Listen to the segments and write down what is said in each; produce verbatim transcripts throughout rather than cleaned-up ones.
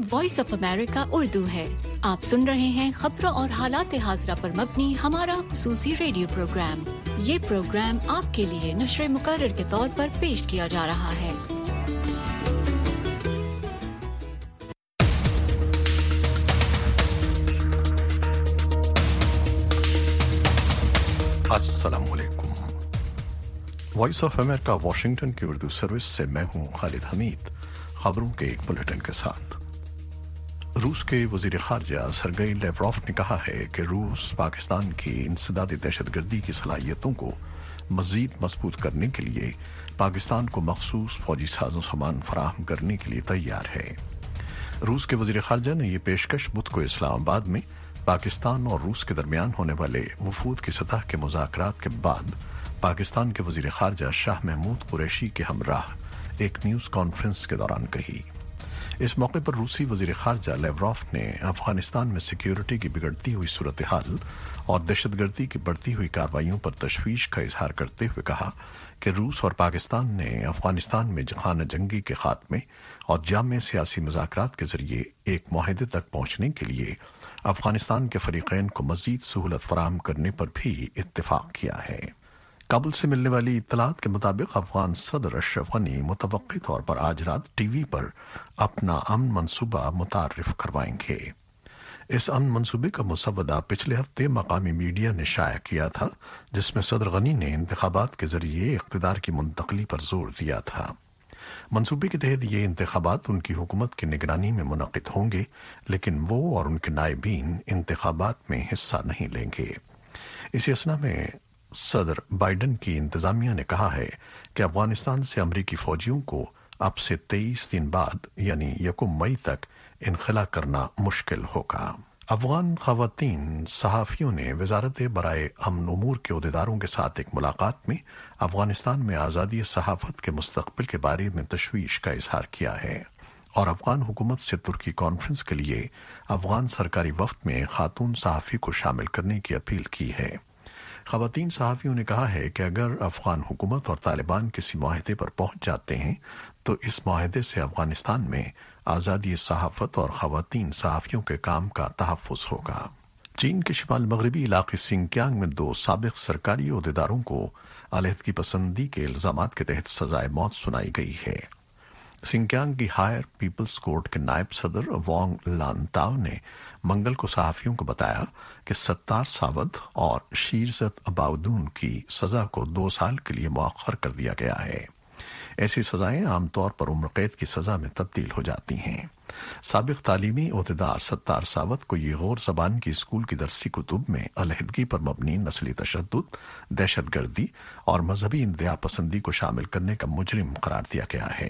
Voice of امریکہ اردو ہے۔ آپ سن رہے ہیں خبروں اور حالات حاضرہ پر مبنی ہمارا خصوصی ریڈیو پروگرام۔ یہ پروگرام آپ کے لیے نشر مقرر کے طور پر پیش کیا جا رہا ہے۔ السلام علیکم۔ وائس آف امریکہ واشنگٹن کی اردو سروس سے میں ہوں خالد حمید۔ خبروں کے ایک بلیٹن کے ساتھ۔ روس کے وزیر خارجہ سرگئی لیوروف نے کہا ہے کہ روس پاکستان کی انسدادی دہشت گردی کی صلاحیتوں کو مزید مضبوط کرنے کے لیے پاکستان کو مخصوص فوجی ساز و سامان فراہم کرنے کے لیے تیار ہے۔ روس کے وزیر خارجہ نے یہ پیشکش بدھ کو اسلام آباد میں پاکستان اور روس کے درمیان ہونے والے وفود کی سطح کے مذاکرات کے بعد پاکستان کے وزیر خارجہ شاہ محمود قریشی کے ہمراہ ایک نیوز کانفرنس کے دوران کہی۔ اس موقع پر روسی وزیر خارجہ لیوروف نے افغانستان میں سیکیورٹی کی بگڑتی ہوئی صورتحال اور دہشت گردی کی بڑھتی ہوئی کارروائیوں پر تشویش کا اظہار کرتے ہوئے کہا کہ روس اور پاکستان نے افغانستان میں خانہ جنگی کے خاتمے اور جامع سیاسی مذاکرات کے ذریعے ایک معاہدے تک پہنچنے کے لیے افغانستان کے فریقین کو مزید سہولت فراہم کرنے پر بھی اتفاق کیا ہے۔ کابل سے ملنے والی اطلاعات کے مطابق افغان صدر اشرف غنی متوقع طور پر آج رات ٹی وی پر اپنا امن منصوبہ متعارف کروائیں گے۔ اس امن منصوبے کا مسودہ پچھلے ہفتے مقامی میڈیا نے شائع کیا تھا، جس میں صدر غنی نے انتخابات کے ذریعے اقتدار کی منتقلی پر زور دیا تھا۔ منصوبے کے تحت یہ انتخابات ان کی حکومت کی نگرانی میں منعقد ہوں گے، لیکن وہ اور ان کے نائبین انتخابات میں حصہ نہیں لیں گے۔ اسی اثنا میں صدر بائیڈن کی انتظامیہ نے کہا ہے کہ افغانستان سے امریکی فوجیوں کو اب سے تیئیس دن بعد یعنی یکم مئی تک انخلا کرنا مشکل ہوگا۔ افغان خواتین صحافیوں نے وزارت برائے امن امور کے عہدیداروں کے ساتھ ایک ملاقات میں افغانستان میں آزادی صحافت کے مستقبل کے بارے میں تشویش کا اظہار کیا ہے اور افغان حکومت سے ترکی کانفرنس کے لیے افغان سرکاری وفد میں خاتون صحافی کو شامل کرنے کی اپیل کی ہے۔ خواتین صحافیوں نے کہا ہے کہ اگر افغان حکومت اور طالبان کسی معاہدے پر پہنچ جاتے ہیں تو اس معاہدے سے افغانستان میں آزادی صحافت اور خواتین صحافیوں کے کام کا تحفظ ہوگا۔ چین کے شمال مغربی علاقے سنکیانگ میں دو سابق سرکاری عہدیداروں کو علیحدگی پسندی کے الزامات کے تحت سزائے موت سنائی گئی ہے۔ سنکیانگ کی ہائر پیپلز کورٹ کے نائب صدر وانگ لانتاؤ نے منگل کو صحافیوں کو بتایا کہ ستار ساود اور شیرزت اباؤدون کی سزا کو دو سال کے لیے مؤخر کر دیا گیا ہے۔ ایسی سزائیں عام طور پر عمر قید کی سزا میں تبدیل ہو جاتی ہیں۔ سابق تعلیمی عہدیدار ستار ساوت کو یہ غور زبان کی اسکول کی درسی کتب میں علیحدگی پر مبنی نسلی تشدد، دہشت گردی اور مذہبی انتہا پسندی کو شامل کرنے کا مجرم قرار دیا گیا ہے۔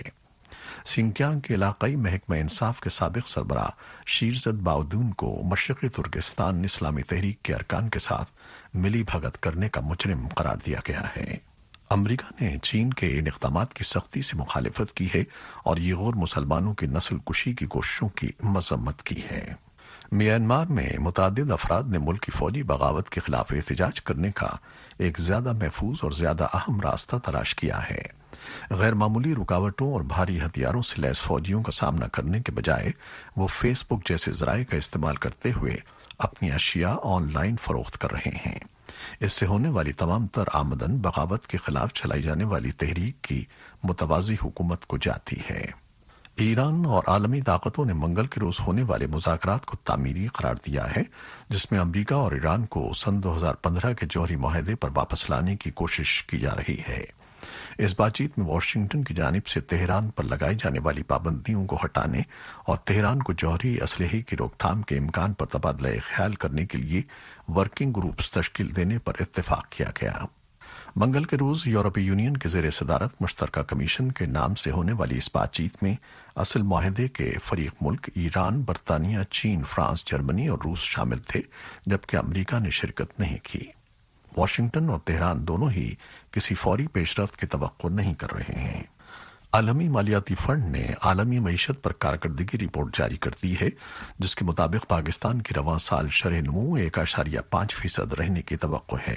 سنکیانگ کے علاقائی محکمہ انصاف کے سابق سربراہ شیرزت باؤدون کو مشرقی ترکستان اسلامی تحریک کے ارکان کے ساتھ ملی بھگت کرنے کا مجرم قرار دیا گیا ہے۔ امریکہ نے چین کے ان اقدامات کی سختی سے مخالفت کی ہے اور یہ غور مسلمانوں کی نسل کشی کی کوششوں کی مذمت کی ہے۔ میانمار میں متعدد افراد نے ملک کی فوجی بغاوت کے خلاف احتجاج کرنے کا ایک زیادہ محفوظ اور زیادہ اہم راستہ تلاش کیا ہے۔ غیر معمولی رکاوٹوں اور بھاری ہتھیاروں سے لیس فوجیوں کا سامنا کرنے کے بجائے وہ فیس بک جیسے ذرائع کا استعمال کرتے ہوئے اپنی اشیاء آن لائن فروخت کر رہے ہیں۔ اس سے ہونے والی تمام تر آمدن بغاوت کے خلاف چلائی جانے والی تحریک کی متوازی حکومت کو جاتی ہے۔ ایران اور عالمی طاقتوں نے منگل کے روز ہونے والے مذاکرات کو تعمیری قرار دیا ہے، جس میں امریکہ اور ایران کو سن دو ہزار پندرہ کے جوہری معاہدے پر واپس لانے کی کوشش کی جا رہی ہے۔ اس بات چیت میں واشنگٹن کی جانب سے تہران پر لگائی جانے والی پابندیوں کو ہٹانے اور تہران کو جوہری اسلحے کی روک تھام کے امکان پر تبادلہ خیال کرنے کے لیے ورکنگ گروپس تشکیل دینے پر اتفاق کیا گیا۔ منگل کے روز یورپی یونین کے زیر صدارت مشترکہ کمیشن کے نام سے ہونے والی اس بات چیت میں اصل معاہدے کے فریق ملک ایران، برطانیہ، چین، فرانس، جرمنی اور روس شامل تھے، جبکہ امریکہ نے شرکت نہیں کی۔ واشنگٹن اور تہران دونوں ہی کسی فوری پیش رفت کی توقع نہیں کر رہے ہیں۔ عالمی مالیاتی فنڈ نے عالمی معیشت پر کارکردگی رپورٹ جاری کر دی ہے، جس کے مطابق پاکستان کی رواں سال شرح نمو ایک اشاریہ پانچ فیصد رہنے کی توقع ہے۔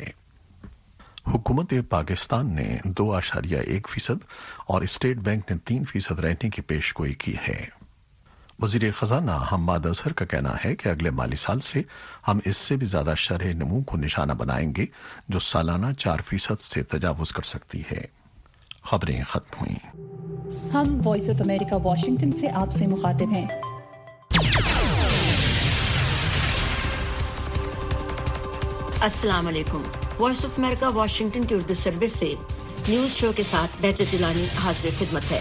حکومت پاکستان نے دو اشاریہ ایک فیصد اور اسٹیٹ بینک نے تین فیصد رہنے کی پیش گوئی کی ہے۔ वजीर खजाना हम्माद अजहर का कहना है कि अगले माली साल से हम इससे भी ज्यादा शरह नमू को निशाना बनाएंगे जो सालाना चार फीसद से तजावुज कर सकती है। खबरें खत्म हुई। हम वॉइस ऑफ अमेरिका वाशिंगटन से आपसे मुखातिब हैं। अस्सलाम वालेकुम। वॉइस ऑफ अमेरिका वाशिंगटन की उर्दू सर्विस से न्यूज शो के साथ बेहतर जिलानी हाजिर खिदमत है।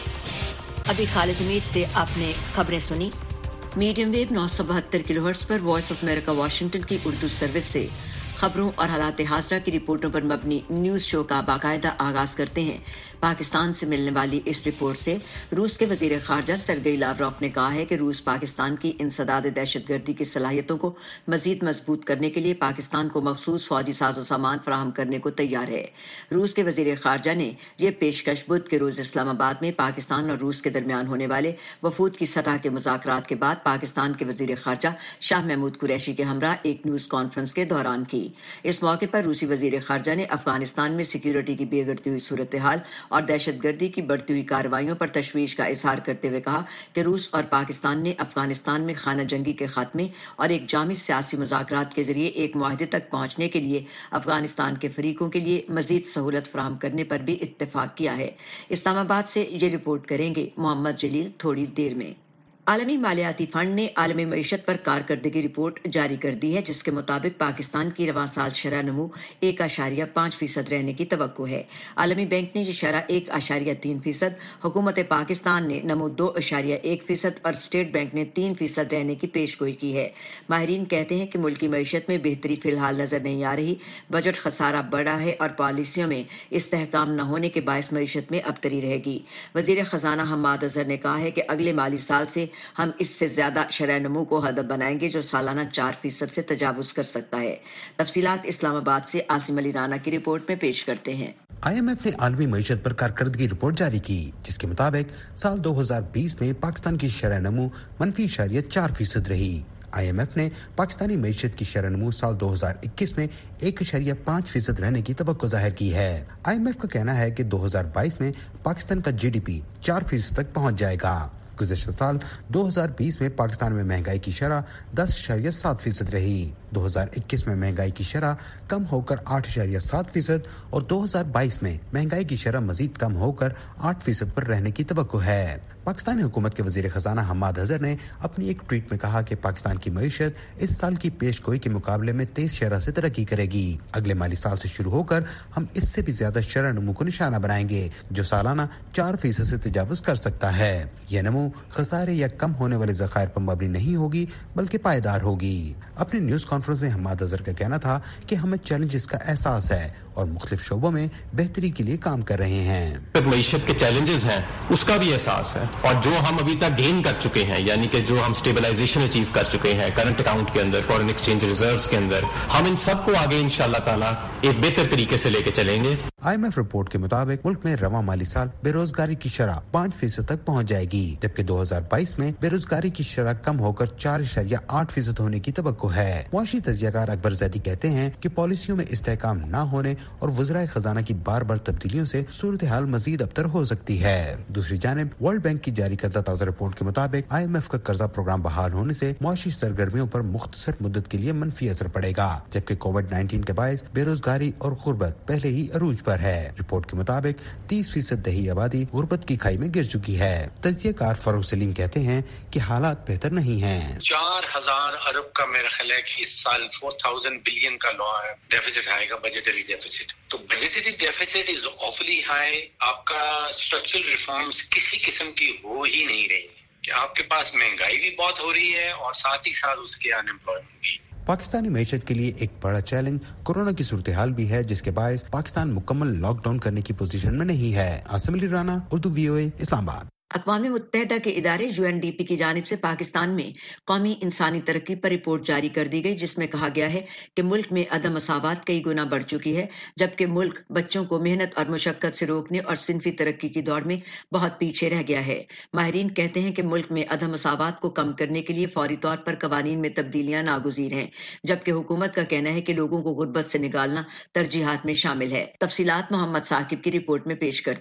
अभी खालिद हमीद से आपने खबरें सुनी। मीडियम वेव नौ सौ बहत्तर किलोहर्ट्ज पर वॉइस ऑफ अमेरिका वाशिंगटन की उर्दू सर्विस से खबरों और हालात हाज़रा की रिपोर्टों पर मबनी न्यूज शो का बाकायदा आगाज करते हैं। पाकिस्तान से मिलने वाली इस रिपोर्ट से रूस के वजीर खारजा सरगई लावरोफ ने कहा है कि रूस पाकिस्तान की इंसदाद दहशतगर्दी की सलाहियतों को मजीद मजबूत करने के लिए पाकिस्तान को मखसूस फौजी साजो सामान फराहम करने को तैयार है। रूस के वजीर खारजा ने यह पेशकश बुध के रोज इस्लामाबाद में पाकिस्तान और रूस के दरमियान होने वाले वफूद की सतह के मुज़ाकरात के बाद पाकिस्तान के वजीर खारजा शाह महमूद कुरैशी के हमरा एक न्यूज कॉन्फ्रेंस के दौरान की। इस मौके पर रूसी वजीर खारजा ने अफगानिस्तान में सिक्योरिटी की बिगड़ती हुई सूरत हाल और दहशतगर्दी की बढ़ती हुई कार्रवाइयों पर तशवीश का इजहार करते हुए कहा कि रूस और पाकिस्तान ने अफगानिस्तान में खाना जंगी के खात्मे और एक जामी सियासी मुज़ाकरात के जरिए एक मुआहदे तक पहुंचने के लिए अफगानिस्तान के फरीकों के लिए मजीद सहूलत फराहम करने पर भी इत्तेफाक किया है। इस्लामाबाद से ये रिपोर्ट करेंगे मोहम्मद जलील थोड़ी देर में। आलमी मालियाती फंड ने आलमी मईशत पर कारकर्दगी रिपोर्ट जारी कर दी है, जिसके मुताबिक पाकिस्तान की रवां साल शरह नमू एक आशारिया पाँच फीसद रहने की तवक्को है। आलमी बैंक ने यह शरह एक आशारिया तीन फीसद, हुकूमत पाकिस्तान ने नमू दो आशारिया एक फीसद और स्टेट बैंक ने तीन फीसद रहने की पेशगोई की है। माहिरीन कहते हैं कि मुल्की मईशत में बेहतरी फिलहाल नजर नहीं आ रही। बजट खसारा बढ़ा है और पॉलिसियों में इस्तेहकाम न होने के बायस मईशत में अबतरी रहेगी। वजीर खजाना हम्माद अजहर ने कहा है कि अगले माली साल से हम इससे ज्यादा शरह नमू को हदफ बनाएंगे जो सालाना चार फीसद से तजावुज कर सकता है। तफसीलात इस्लामाबाद से आसिम अली राना की रिपोर्ट में पेश करते हैं। आई एम एफ ने आलमी मईशत पर कारकर्दगी रिपोर्ट जारी की, जिसके मुताबिक साल दो हजार बीस में पाकिस्तान की शरह नमू मनफी इशारिया चार फीसद रही। आई एम एफ ने पाकिस्तानी मईशत की शरह नमू साल दो हजार इक्कीस में एक इशारिया पाँच फीसद रहने की तवक्को जाहिर की है। आई एम एफ का कहना है कि दो हजार बाईस में पाकिस्तान का जी डी पी चार फीसद तक पहुँच जाएगा। गुज़श्ता साल दो हजार बीस में पाकिस्तान में महंगाई की शरह दस इशारिया सात फीसद रही। दो हजार इक्कीस में महंगाई की शरह कम होकर आठ इशारिया सात फीसद और दो हजार बाईस में महंगाई की शरह मजीद कम होकर आठ फीसद पर रहने की तवक्को है। पाकिस्तानी हुकूमत के वजीर खजाना हम्माद अजहर ने अपनी एक ट्वीट में कहा कि पाकिस्तान की मईशत इस साल की पेशगोई के मुकाबले में तेज शरह से तरक्की करेगी। अगले माली साल से शुरू होकर हम इससे भी ज्यादा शरह नमू को निशाना बनाएंगे जो सालाना चार फीसद से तजावुज कर सकता है। यह नमू खसारे या कम होने वाले ज़खायर पर मबनी नहीं होगी बल्कि पायदार होगी। अपनी न्यूज कॉन्फ्रेंस में हम्माद अजहर का कहना था कि हमें चैलेंजेस का एहसास है और मुख्तलिफ शोबों में बेहतरी के लिए काम कर रहे हैं। मईशत के चैलेंजेस हैं उसका भी एहसास है और जो हम अभी तक गेन कर चुके हैं यानी कि जो हम स्टेबलाइजेशन अचीव कर चुके हैं करंट अकाउंट के अंदर, फॉरेन एक्सचेंज रिजर्व्स के अंदर, हम इन सबको आगे इंशाअल्लाह ताला एक बेहतर तरीके से लेके चलेंगे। आई एम एफ रिपोर्ट के मुताबिक मुल्क में रवां माली साल बेरोजगारी की शरह पाँच फीसद तक पहुँच जाएगी, जबकि दो हजार बाईस में बेरोजगारी की शरह कम होकर चार इशारिया आठ फीसद होने की तवक्को है। मुआशी तजियाकार अकबर जैदी कहते हैं कि पॉलिसियों में इस्तेहकाम न होने और वज़राए खजाना की बार बार तब्दीलियों से सूरत हाल मजीद अबतर हो सकती है। दूसरी जानिब वर्ल्ड बैंक की जारी करदा ताज़ा रिपोर्ट के मुताबिक आई एम एफ का कर्जा प्रोग्राम बहाल होने से मुआशी सरगर्मियों पर मुख्तसर मुद्दत के लिए मनफी असर पड़ेगा, जबकि कोविड नाइन्टीन के बायस बेरोजगारी और गुर्बत पहले ही अरूज पर है। रिपोर्ट के मुताबिक तीस फीसद दही आबादी गुर्बत की खाई में गिर चुकी है। तजियाकार फरूख सलीम कहते हैं कि हालात बेहतर नहीं हैं। चार हजार अरब का मेरा ख्याल है कि इस साल फोर थाउजेंड बिलियन का डेफिसिट आएगा, बजटरी डेफिसिट। तो budgetary deficit is awfully high. आपका स्ट्रक्चरल रिफॉर्म्स किसी किस्म की हो ही नहीं रही कि आपके पास महंगाई भी बहुत हो रही है और साथ ही साथ उसके अनएम्प्लॉयमेंट भी। पाकिस्तानी मईशत के लिए एक बड़ा चैलेंज कोरोना की सूरत हाल भी है, जिसके बायस पाकिस्तान मुकम्मल लॉकडाउन करने की पोजीशन में नहीं है। Asim Ali Rana, Urdu V O A, Islamabad. अक़वाम मुत्तहिदा के इदारे यू एन डी पी की जानिब से पाकिस्तान में कौमी इंसानी तरक्की पर रिपोर्ट जारी कर दी गई, जिसमें कहा गया है कि मुल्क में अदम मसावत कई गुना बढ़ चुकी है, जबकि मुल्क बच्चों को मेहनत और मुशक्कत से रोकने और सिनफी तरक्की की दौड़ में बहुत पीछे रह गया है। माहिरीन कहते हैं कि मुल्क में अदम मसावत को कम करने के लिए फौरी तौर पर कवानीन में तब्दीलियां नागुज़ीर हैं, जबकि हुकूमत का कहना है कि लोगों को गुर्बत से निकालना तरजीहात में शामिल है। तफसीलात मोहम्मद साकिब की रिपोर्ट में पेश करते हैं।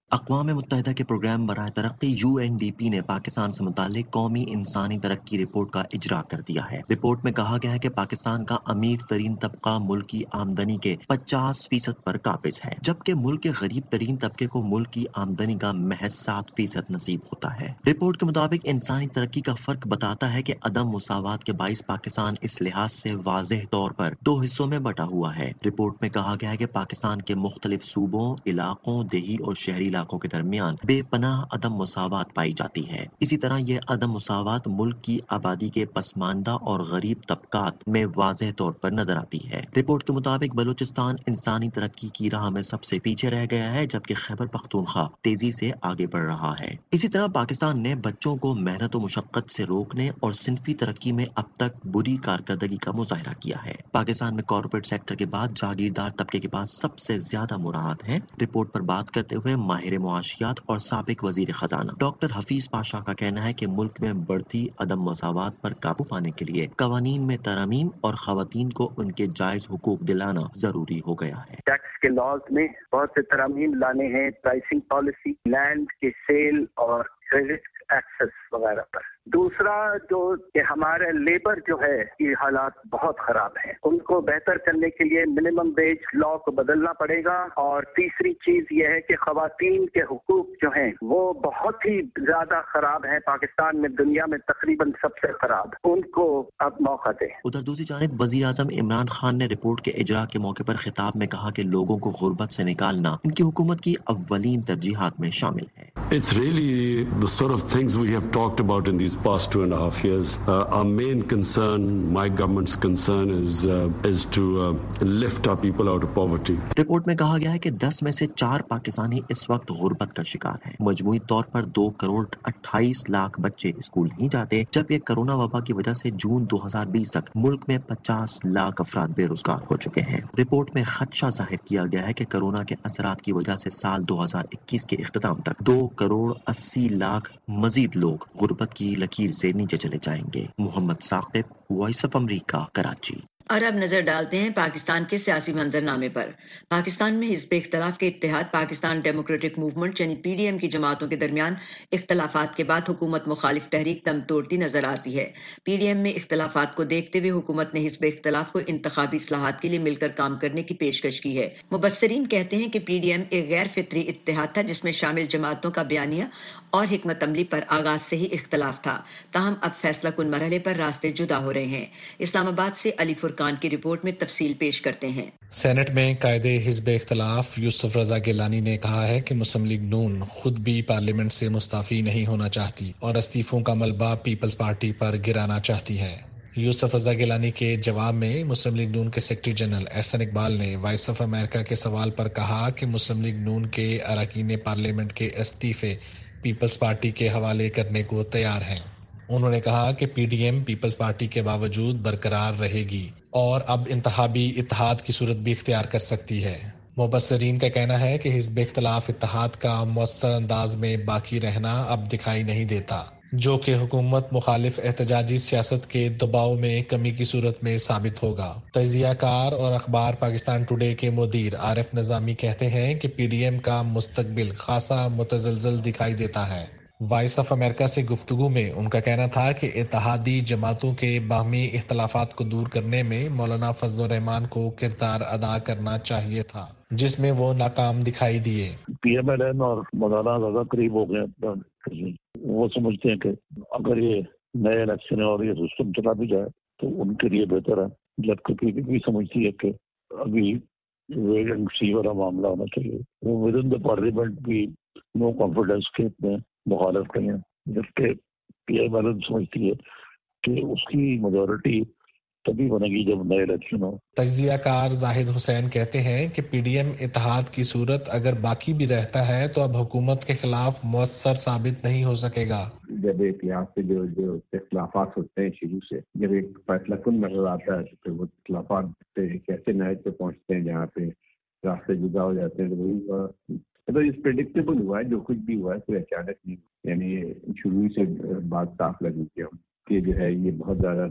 اقوام متحدہ کے پروگرام برائے ترقی یو این ڈی پی نے پاکستان سے متعلق قومی انسانی ترقی رپورٹ کا اجرا کر دیا ہے۔ رپورٹ میں کہا گیا ہے کہ پاکستان کا امیر ترین طبقہ ملک کی آمدنی کے پچاس فیصد پر قابض ہے، جبکہ ملک کے غریب ترین طبقے کو ملک کی آمدنی کا محض سات فیصد نصیب ہوتا ہے۔ رپورٹ کے مطابق انسانی ترقی کا فرق بتاتا ہے کہ عدم مساوات کے باعث پاکستان اس لحاظ سے واضح طور پر دو حصوں میں بٹا ہوا ہے۔ رپورٹ میں کہا گیا ہے کہ پاکستان کے مختلف صوبوں، علاقوں، دیہی اور شہری علاقوں کے درمیان بے پناہ عدم مساوات پائی جاتی ہے۔ اسی طرح یہ عدم مساوات ملک کی آبادی کے پسماندہ اور غریب طبقات میں واضح طور پر نظر آتی ہے۔ رپورٹ کے مطابق بلوچستان انسانی ترقی کی راہ میں سب سے پیچھے رہ گیا ہے، جبکہ خیبر پختونخوا تیزی سے آگے بڑھ رہا ہے۔ اسی طرح پاکستان نے بچوں کو محنت و مشقت سے روکنے اور صنفی ترقی میں اب تک بری کارکردگی کا مظاہرہ کیا ہے۔ پاکستان میں کارپوریٹ سیکٹر کے بعد جاگیردار طبقے کے پاس سب سے زیادہ مراعات ہیں۔ رپورٹ پر بات کرتے ہوئے ماہر معاشیات اور سابق وزیر خزانہ ڈاکٹر حفیظ پاشا کا کہنا ہے کہ ملک میں بڑھتی عدم مساوات پر قابو پانے کے لیے قوانین میں ترامیم اور خواتین کو ان کے جائز حقوق دلانا ضروری ہو گیا ہے۔ ٹیکس کے لاز میں بہت سے ترامیم لانے ہیں، پرائسنگ پالیسی، لینڈ کے سیل اور کریڈٹ ایکسس وغیرہ پر۔ دوسرا جو کہ ہمارے لیبر جو ہے یہ حالات بہت خراب ہیں، ان کو بہتر کرنے کے لیے منیمم ویج لا کو بدلنا پڑے گا۔ اور تیسری چیز یہ ہے کہ خواتین کے حقوق جو ہیں وہ بہت ہی زیادہ خراب ہیں، پاکستان میں دنیا میں تقریباً سب سے خراب، ان کو اب موقع دیں۔ ادھر دوسری جانب وزیر اعظم عمران خان نے رپورٹ کے اجرا کے موقع پر خطاب میں کہا کہ لوگوں کو غربت سے نکالنا ان کی حکومت کی اولین ترجیحات میں شامل ہے۔ It's really the sort of things we have talked about in these past two and a half years. Uh, our main concern, my government's concern, is uh, is to uh, lift our people out of poverty. Report میں کہا گیا ہے کہ دس میں سے چار پاکستانی اس وقت غربت کا شکار ہیں۔ مجموعی طور پر دو کروڑ اٹھائیس لاکھ بچے اسکول نہیں جاتے، جبکہ کرونا وبا کی وجہ سے جون دو ہزار بیس تک ملک میں پچاس لاکھ افراد بے روزگار ہو چکے ہیں۔ رپورٹ میں خدشہ ظاہر کیا گیا ہے کہ کرونا کے اثرات کی وجہ سے سال دو ہزار اکیس کے اختتام تک دو کروڑ اسی لاکھ مزید لوگ غربت کی لکیر سے نیچے چلے جائیں گے۔ Muhammad Saqib, Voice of America, Karachi. اور اب نظر ڈالتے ہیں پاکستان کے سیاسی منظرنامے پر۔ پاکستان میں حزب اختلاف کے اتحاد پاکستان ڈیموکریٹک موومنٹ یعنی پی ڈی ایم کی جماعتوں کے درمیان اختلافات کے بعد حکومت مخالف تحریک دم توڑتی نظر آتی ہے۔ پی ڈی ایم میں اختلافات کو دیکھتے ہوئے حکومت نے حزب اختلاف کو انتخابی اصلاحات کے لیے مل کر کام کرنے کی پیشکش کی ہے۔ مبصرین کہتے ہیں کہ پی ڈی ایم ایک غیر فطری اتحاد تھا جس میں شامل جماعتوں کا بیانیہ اور حکمت عملی پر آغاز سے ہی اختلاف تھا، تاہم اب فیصلہ کن مرحلے پر راستے جدا ہو رہے ہیں۔ اسلام آباد سے علی فرقان کی رپورٹ میں تفصیل پیش کرتے ہیں۔ سینٹ میں قائد حزب اختلاف یوسف رضا گیلانی نے کہا ہے کہ مسلم لیگ نون خود بھی پارلیمنٹ سے مستعفی نہیں ہونا چاہتی اور استعفوں کا ملبہ پیپلز پارٹی پر گرانا چاہتی ہے۔ یوسف رضا گیلانی کے جواب میں مسلم لیگ نون کے سیکرٹری جنرل احسن اقبال نے وائس آف امریکہ کے سوال پر کہا کہ مسلم لیگ نون کے اراکین پارلیمنٹ کے استعفے پیپلز پارٹی کے حوالے کرنے کو تیار ہیں۔ انہوں نے کہا کہ P D M Peoples Party کے باوجود برقرار رہے گی اور اب انتخابی اتحاد کی صورت بھی اختیار کر سکتی ہے۔ مبصرین کا کہنا ہے کہ حزب اختلاف اتحاد کا مؤثر انداز میں باقی رہنا اب دکھائی نہیں دیتا، جو کہ حکومت مخالف احتجاجی سیاست کے دباؤ میں کمی کی صورت میں ثابت ہوگا۔ تجزیہ کار اور اخبار پاکستان ٹوڈے کے مدیر عارف نظامی کہتے ہیں کہ پی ڈی ایم کا مستقبل خاصا متزلزل دکھائی دیتا ہے۔ وائس آف امریکہ سے گفتگو میں ان کا کہنا تھا کہ اتحادی جماعتوں کے باہمی اختلافات کو دور کرنے میں مولانا فضل الرحمان کو کردار ادا کرنا چاہیے تھا، جس میں وہ ناکام دکھائی دیے۔ پی ایم ایل این اور مولانا زیادہ قریب ہو گئے، وہ سمجھتے ہیں کہ اگر یہ نئے الیکشن اور یہ سسٹم چلا بھی جائے تو ان کے لیے بہتر ہے، جبکہ پی پی پی سمجھتی ہے کہ ابھی ویٹ اینڈ سی والا معاملہ ہونا چاہیے۔ وہ ود ان دا پارلیمنٹ بھی نو کانفیڈینس کے میں مخالف نہیں ہے، جبکہ پی ایم ایل این سمجھتی ہے کہ اس کی میجورٹی تبھی بنے گی جب نئے الیکشن ہو۔ تجزیہ کار زاہد حسین کہتے ہیں کہ پی ڈی ایم اتحاد کی صورت اگر باقی بھی رہتا ہے تو اب حکومت کے خلاف مؤثر ثابت نہیں ہو سکے گا۔ جب اتحاد سے جو جو اختلافات ہوتے ہیں شروع سے، جب ایک فیصلہ کن نظر آتا ہے تو پھر وہ اختلافات کیسے نہج پہ پہنچتے ہیں جہاں پہ راستے جدا ہو جاتے ہیں، تو وہی مطلب پریڈکٹیبل ہوا ہے، جو کچھ بھی ہوا ہے کوئی اچانک نہیں، یعنی شروع سے بات صاف لگی کہ کہ جو ہے یہ بہت زیادہ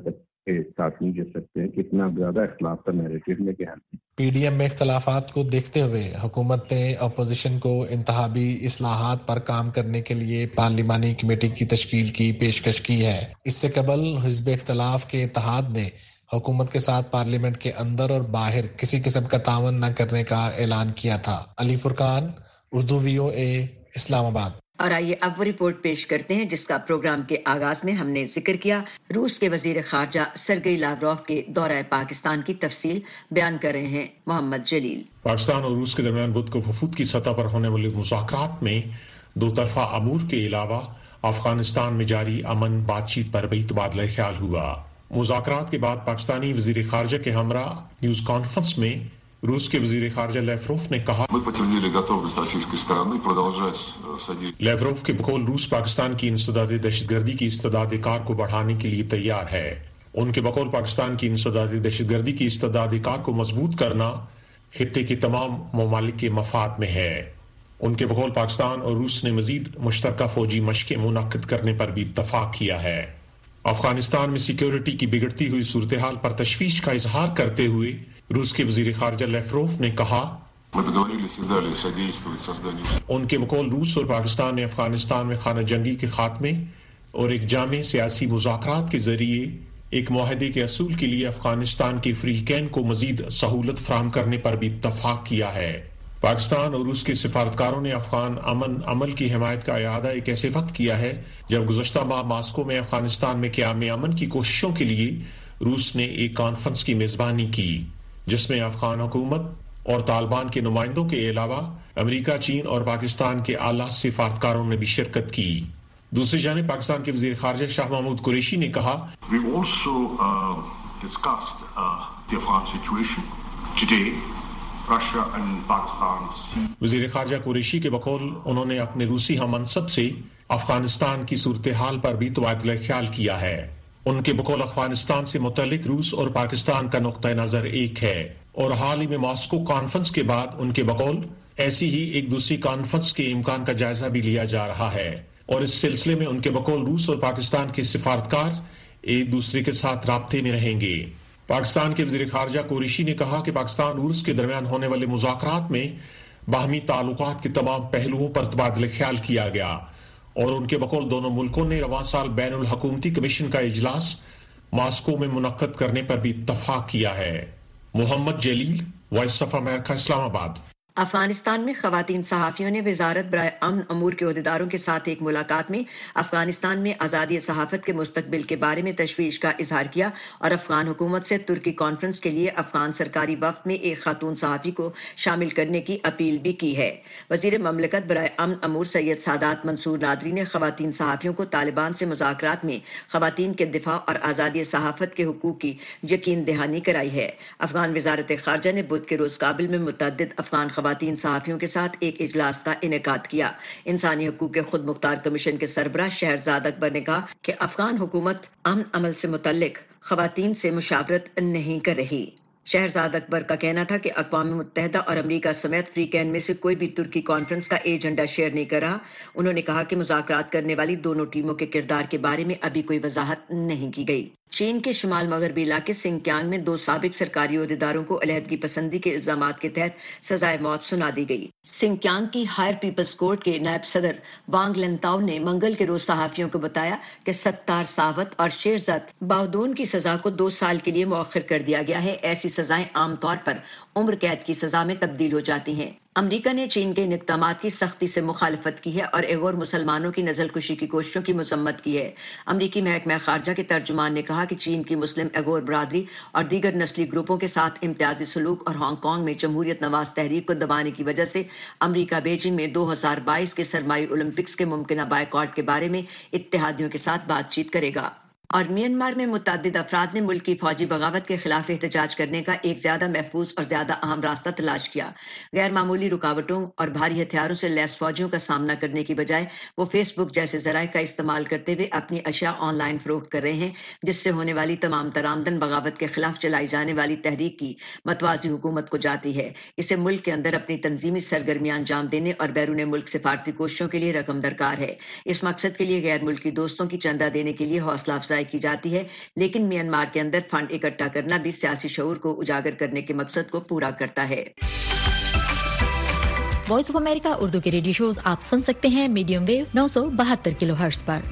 کے ساتھ نہیں جڑ سکتے ہیں. کتنا زیادہ اختلاف کا نیریٹو میں کیا ہے. پی ڈی ایم میں اختلافات کو دیکھتے ہوئے حکومت نے اپوزیشن کو انتخابی اصلاحات پر کام کرنے کے لیے پارلیمانی کمیٹی کی تشکیل کی پیشکش کی ہے. اس سے قبل حزب اختلاف کے اتحاد نے حکومت کے ساتھ پارلیمنٹ کے اندر اور باہر کسی قسم کا تعاون نہ کرنے کا اعلان کیا تھا. علی فرقان، اردو وی او اے، اسلام آباد. اور آئیے اب وہ رپورٹ پیش کرتے ہیں جس کا پروگرام کے آغاز میں ہم نے ذکر کیا. روس کے وزیر خارجہ سرگئی لاوروف کے دورہ پاکستان کی تفصیل بیان کر رہے ہیں محمد جلیل. پاکستان اور روس کے درمیان بدھ کو وفود کی سطح پر ہونے والے مذاکرات میں دو طرفہ امور کے علاوہ افغانستان میں جاری امن بات چیت پر بھی تبادلہ خیال ہوا. مذاکرات کے بعد پاکستانی وزیر خارجہ کے ہمراہ نیوز کانفرنس میں روس کے وزیر خارجہ لیوروف نے کہا لیوروف کے بقول روس پاکستان کی انسداد دہشت گردی کی استعداد کار کو بڑھانے کے لیے تیار ہے. ان کے بقول پاکستان کی انسداد دہشت گردی کی استعداد کار کو مضبوط کرنا خطے کے تمام ممالک کے مفاد میں ہے. ان کے بقول پاکستان اور روس نے مزید مشترکہ فوجی مشقیں منعقد کرنے پر بھی اتفاق کیا ہے. افغانستان میں سیکیورٹی کی بگڑتی ہوئی صورتحال پر تشویش کا اظہار کرتے ہوئے روس کے وزیر خارجہ لیوروف نے کہا ان کے بقول روس اور پاکستان نے افغانستان میں خانہ جنگی کے خاتمے اور ایک جامع سیاسی مذاکرات کے ذریعے ایک معاہدے کے اصول کے لیے افغانستان کے فریقین کو مزید سہولت فراہم کرنے پر بھی اتفاق کیا ہے. پاکستان اور روس کے سفارتکاروں نے افغان امن عمل کی حمایت کا اعادہ ایک ایسے وقت کیا ہے جب گزشتہ ماہ ماسکو میں افغانستان میں قیام امن کی کوششوں کے لیے روس نے ایک کانفرنس کی میزبانی کی جس میں افغان حکومت اور طالبان کے نمائندوں کے علاوہ امریکہ، چین اور پاکستان کے اعلیٰ سفارتکاروں نے بھی شرکت کی. دوسری جانب پاکستان کے وزیر خارجہ شاہ محمود قریشی نے کہا We also uh, discussed uh, the Afghan situation today. Russia and Pakistan. وزیر خارجہ قریشی کے بقول انہوں نے اپنے روسی ہم منصب سے افغانستان کی صورتحال پر بھی تبادلہ خیال کیا ہے. ان کے بقول افغانستان سے متعلق روس اور پاکستان کا نقطہ نظر ایک ہے اور حال ہی میں ماسکو کانفرنس کے بعد ان کے بقول ایسی ہی ایک دوسری کانفرنس کے امکان کا جائزہ بھی لیا جا رہا ہے اور اس سلسلے میں ان کے بقول روس اور پاکستان کے سفارتکار ایک دوسرے کے ساتھ رابطے میں رہیں گے. پاکستان کے وزیر خارجہ قریشی نے کہا کہ پاکستان روس کے درمیان ہونے والے مذاکرات میں باہمی تعلقات کے تمام پہلوؤں پر تبادلہ خیال کیا گیا اور ان کے بقول دونوں ملکوں نے رواں سال بین الحکومتی کمیشن کا اجلاس ماسکو میں منعقد کرنے پر بھی اتفاق کیا ہے. محمد جلیل، وائس آف امریکہ، اسلام آباد. افغانستان میں خواتین صحافیوں نے وزارت برائے امن امور کے عہدیداروں کے ساتھ ایک ملاقات میں افغانستان میں آزادی صحافت کے مستقبل کے بارے میں تشویش کا اظہار کیا اور افغان حکومت سے ترکی کانفرنس کے لیے افغان سرکاری وفد میں ایک خاتون صحافی کو شامل کرنے کی اپیل بھی کی ہے. وزیر مملکت برائے امن امور سید سادات منصور نادری نے خواتین صحافیوں کو طالبان سے مذاکرات میں خواتین کے دفاع اور آزادی صحافت کے حقوق کی یقین دہانی کرائی ہے. افغان وزارت خارجہ نے بدھ کے روز کابل میں متعدد افغان خواتین صحافیوں کے ساتھ ایک اجلاس کا انعقاد کیا. انسانی حقوق کے خود مختار کمیشن کے سربراہ شہرزاد اکبر نے کہا کہ افغان حکومت امن عمل سے متعلق خواتین سے مشاورت نہیں کر رہی. شہرزاد اکبر کا کہنا تھا کہ اقوام متحدہ اور امریکہ سمیت فریقین میں سے کوئی بھی ترکی کانفرنس کا ایجنڈا شیئر نہیں کر رہا. انہوں نے کہا کہ مذاکرات کرنے والی دونوں ٹیموں کے کردار کے بارے میں ابھی کوئی وضاحت نہیں کی گئی. چین کے شمال مغربی علاقے سنکیانگ میں دو سابق سرکاری عہدیداروں کو علیحدگی پسندی کے الزامات کے تحت سزائے موت سنا دی گئی. سنکیانگ کی ہائر پیپلز کورٹ کے نائب صدر وانگ لنتاؤ نے منگل کے روز صحافیوں کو بتایا کہ ستار ساوت اور شیرزاد باودون کی سزا کو دو سال کے لیے مؤخر کر دیا گیا ہے. ایسی سزائیں عام طور پر عمر قید کی سزا میں تبدیل ہو جاتی ہیں. امریکہ نے چین کے ان اقدامات کی سختی سے مخالفت کی ہے اور ایغور مسلمانوں کی نسل کشی کی کوششوں کی مذمت کی ہے. امریکی محکمہ خارجہ کے ترجمان نے کہا کہ چین کی مسلم ایغور برادری اور دیگر نسلی گروپوں کے ساتھ امتیازی سلوک اور ہانگ کانگ میں جمہوریت نواز تحریک کو دبانے کی وجہ سے امریکہ بیجنگ میں دو ہزار بائیس کے سرمائی اولمپکس کے ممکنہ بائیکاٹ کے بارے میں اتحادیوں کے ساتھ بات چیت کرے گا. اور میانمار میں متعدد افراد نے ملک کی فوجی بغاوت کے خلاف احتجاج کرنے کا ایک زیادہ محفوظ اور زیادہ اہم راستہ تلاش کیا. غیر معمولی رکاوٹوں اور بھاری ہتھیاروں سے لیس فوجیوں کا سامنا کرنے کی بجائے وہ فیس بک جیسے ذرائع کا استعمال کرتے ہوئے اپنی اشیاء آن لائن فروخت کر رہے ہیں جس سے ہونے والی تمام تر آمدن بغاوت کے خلاف چلائی جانے والی تحریک کی متوازی حکومت کو جاتی ہے. اسے ملک کے اندر اپنی تنظیمی سرگرمیاں انجام دینے اور بیرون ملک سفارتی کوششوں کے لیے رقم درکار ہے. اس مقصد کے لیے غیر ملکی دوستوں کی چندہ دینے کے لیے حوصلہ افزائی اپلائی کی جاتی ہے، لیکن میانمار کے اندر فنڈ اکٹھا کرنا بھی سیاسی شعور کو اجاگر کرنے کے مقصد کو پورا کرتا ہے۔ وائس آف امریکہ اردو کے ریڈیو شوز آپ سن سکتے ہیں میڈیم ویو نو سو بہتر کلو ہرٹز پر۔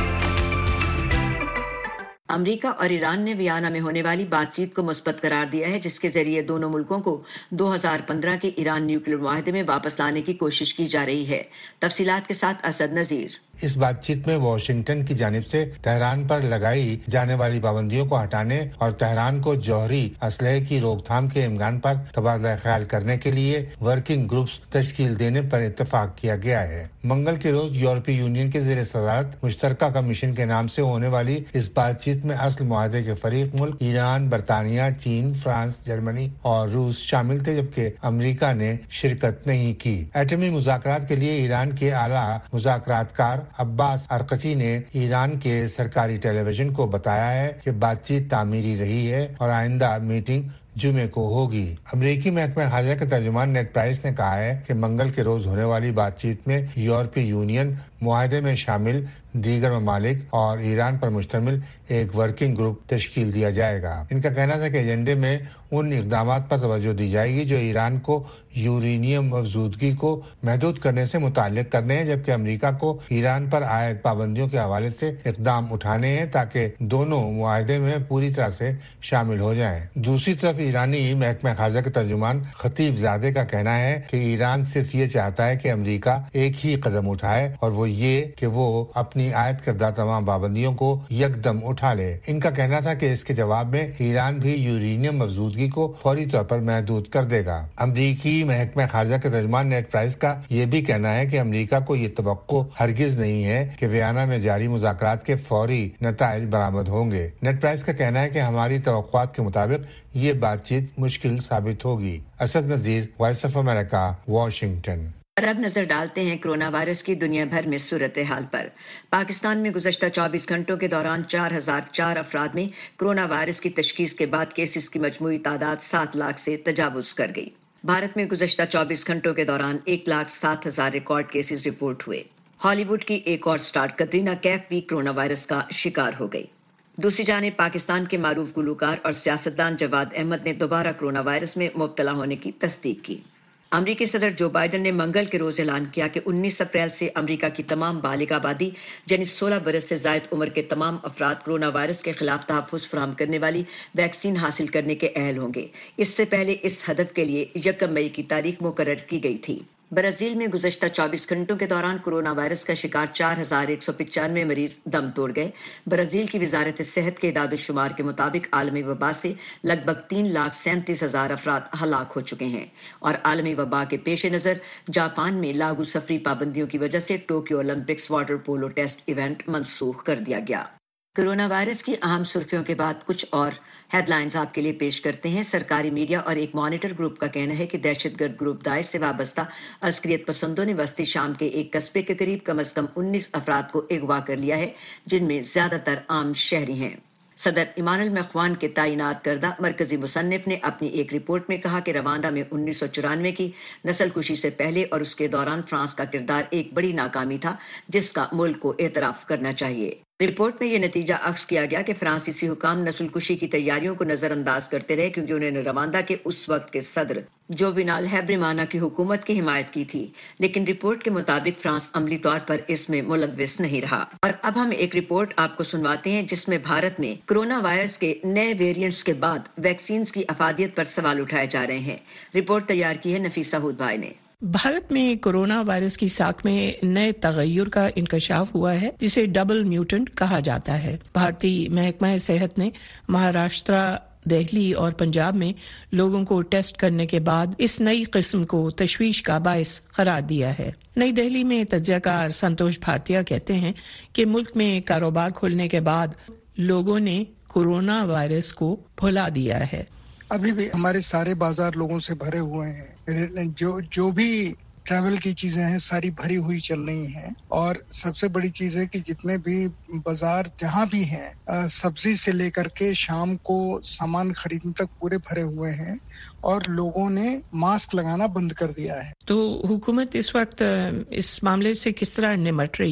امریکہ اور ایران نے ویانا میں ہونے والی بات چیت کو مثبت قرار دیا ہے، جس کے ذریعے دونوں ملکوں کو دو ہزار پندرہ کے ایران نیوکلیئر معاہدے میں واپس لانے کی کوشش کی جا رہی ہے۔ تفصیلات کے ساتھ اسد نذیر۔ اس بات چیت میں واشنگٹن کی جانب سے تہران پر لگائی جانے والی پابندیوں کو ہٹانے اور تہران کو جوہری اسلحے کی روک تھام کے امکان پر تبادلہ خیال کرنے کے لیے ورکنگ گروپس تشکیل دینے پر اتفاق کیا گیا ہے۔ منگل کے روز یورپی یونین کے زیر صدارت مشترکہ کمیشن کے نام سے ہونے والی اس بات چیت میں اصل معاہدے کے فریق ملک ایران، برطانیہ، چین، فرانس، جرمنی اور روس شامل تھے، جبکہ امریکہ نے شرکت نہیں کی۔ ایٹمی مذاکرات کے لیے ایران کے اعلیٰ مذاکرات کار عباس ارقچی نے ایران کے سرکاری ٹیلی ویژن کو بتایا ہے کہ بات چیت تعمیری رہی ہے اور آئندہ میٹنگ جمعے کو ہوگی۔ امریکی محکمہ خارجہ کے ترجمان نیڈ پرائس نے کہا ہے کہ منگل کے روز ہونے والی بات چیت میں یورپی یونین، معاہدے میں شامل دیگر ممالک اور ایران پر مشتمل ایک ورکنگ گروپ تشکیل دیا جائے گا۔ ان کا کہنا تھا کہ ایجنڈے میں ان اقدامات پر توجہ دی جائے گی جو ایران کو یورینیم افزودگی کو محدود کرنے سے متعلق کرنے ہیں، جبکہ امریکہ کو ایران پر عائد پابندیوں کے حوالے سے اقدام اٹھانے ہیں تاکہ دونوں معاہدے میں پوری طرح سے شامل ہو جائیں۔ دوسری طرف ایرانی محکمہ خارجہ کے ترجمان خطیب زادے کا کہنا ہے کہ ایران صرف یہ چاہتا ہے کہ امریکہ ایک ہی قدم اٹھائے، اور وہ یہ کہ وہ اپنی عائد کردہ تمام پابندیوں کو یکدم اٹھا لے۔ ان کا کہنا تھا کہ اس کے جواب میں ایران بھی یورینیم افزودگی کو فوری طور پر محدود کر دے گا۔ امریکی محکمہ خارجہ کے ترجمان نیڈ پرائس کا یہ بھی کہنا ہے کہ امریکہ کو یہ توقع ہرگز نہیں ہے کہ ویانا میں جاری مذاکرات کے فوری نتائج برآمد ہوں گے۔ نیڈ پرائس کا کہنا ہے کہ ہماری توقعات کے مطابق یہ بات چیت مشکل ثابت ہوگی۔ Asad Nazir, Voice of America, Washington. اور اب نظر ڈالتے ہیں کرونا وائرس کی دنیا بھر میں صورتحال پر۔ پاکستان میں گزشتہ چوبیس گھنٹوں کے دوران چار ہزار چار افراد میں کرونا وائرس کی تشخیص کے بعد کیسز کی مجموعی تعداد سات لاکھ سے تجاوز کر گئی۔ بھارت میں گزشتہ چوبیس گھنٹوں کے دوران ایک لاکھ سات ہزار ریکارڈ کیسز رپورٹ ہوئے۔ ہالی ووڈ کی ایک اور سٹار کترینہ کیف بھی کرونا وائرس کا شکار ہو گئی۔ دوسری جانب پاکستان کے معروف گلوکار اور سیاستدان جواد احمد نے دوبارہ کرونا وائرس میں مبتلا ہونے کی تصدیق کی۔ امریکی صدر جو بائیڈن نے منگل کے روز اعلان کیا کہ انیس اپریل سے امریکہ کی تمام بالغ آبادی یعنی سولہ برس سے زائد عمر کے تمام افراد کرونا وائرس کے خلاف تحفظ فراہم کرنے والی ویکسین حاصل کرنے کے اہل ہوں گے۔ اس سے پہلے اس ہدف کے لیے یکم مئی کی تاریخ مقرر کی گئی تھی۔ برازیل میں گزشتہ چوبیس گھنٹوں کے دوران کرونا وائرس کا شکار چار ہزار ایک سو پچانوے مریض دم توڑ گئے۔ برازیل کی وزارت صحت کے اعداد و شمار کے مطابق عالمی وبا سے لگ بھگ تین لاکھ سینتیس ہزار افراد ہلاک ہو چکے ہیں، اور عالمی وبا کے پیش نظر جاپان میں لاگو سفری پابندیوں کی وجہ سے Tokyo Olympics water polo test event منسوخ کر دیا گیا۔ کرونا وائرس کی اہم سرخیوں کے بعد کچھ اور ہیڈ لائنز آپ کے لیے پیش کرتے ہیں۔ سرکاری میڈیا اور ایک مانیٹر گروپ کا کہنا ہے کہ دہشت گرد گروپ داعش سے وابستہ عسکریت پسندوں نے وسطی شام کے ایک قصبے کے قریب کم از کم انیس افراد کو اغوا کر لیا ہے، جن میں زیادہ تر عام شہری ہیں۔ صدر ایمانوئل میخوان کے تعینات کردہ مرکزی مصنف نے اپنی ایک رپورٹ میں کہا کہ روانڈا میں انیس سو چورانوے کی نسل کشی سے پہلے اور اس کے دوران فرانس کا کردار ایک بڑی ناکامی تھا، جس کا ملک کو اعتراف کرنا چاہیے۔ رپورٹ میں یہ نتیجہ اخذ کیا گیا کہ فرانسیسی حکام نسل کشی کی تیاریوں کو نظر انداز کرتے رہے، کیونکہ انہوں نے روانڈا کے اس وقت کے صدر جوونال ہیبریمانا کی حکومت کی حمایت کی تھی، لیکن رپورٹ کے مطابق فرانس عملی طور پر اس میں ملوث نہیں رہا۔ اور اب ہم ایک رپورٹ آپ کو سنواتے ہیں جس میں بھارت میں کرونا وائرس کے نئے ویریئنٹس کے بعد ویکسینز کی افادیت پر سوال اٹھائے جا رہے ہیں۔ رپورٹ تیار کی ہے نفیسہ ہود بھائی نے۔ بھارت میں کورونا وائرس کی ساکھ میں نئے تغیر کا انکشاف ہوا ہے، جسے ڈبل میوٹنٹ کہا جاتا ہے۔ بھارتی محکمہ صحت نے مہاراشٹرا، دہلی اور پنجاب میں لوگوں کو ٹیسٹ کرنے کے بعد اس نئی قسم کو تشویش کا باعث قرار دیا ہے۔ نئی دہلی میں تجزیہ کار سنتوش بھارتیہ کہتے ہیں کہ ملک میں کاروبار کھولنے کے بعد لوگوں نے کورونا وائرس کو بھلا دیا ہے۔ ابھی بھی ہمارے سارے بازار لوگوں سے بھرے ہوئے ہیں، جو جو بھی ٹریول کی چیزیں ہیں ساری بھری ہوئی چل رہی ہیں، اور سب سے بڑی چیز ہے کہ جتنے بھی بازار جہاں بھی ہیں سبزی سے لے کر کے شام کو سامان خریدنے تک پورے بھرے ہوئے ہیں، اور لوگوں نے ماسک لگانا بند کر دیا ہے۔ تو حکومت اس وقت اس معاملے سے کس طرح نمٹ رہی ہے؟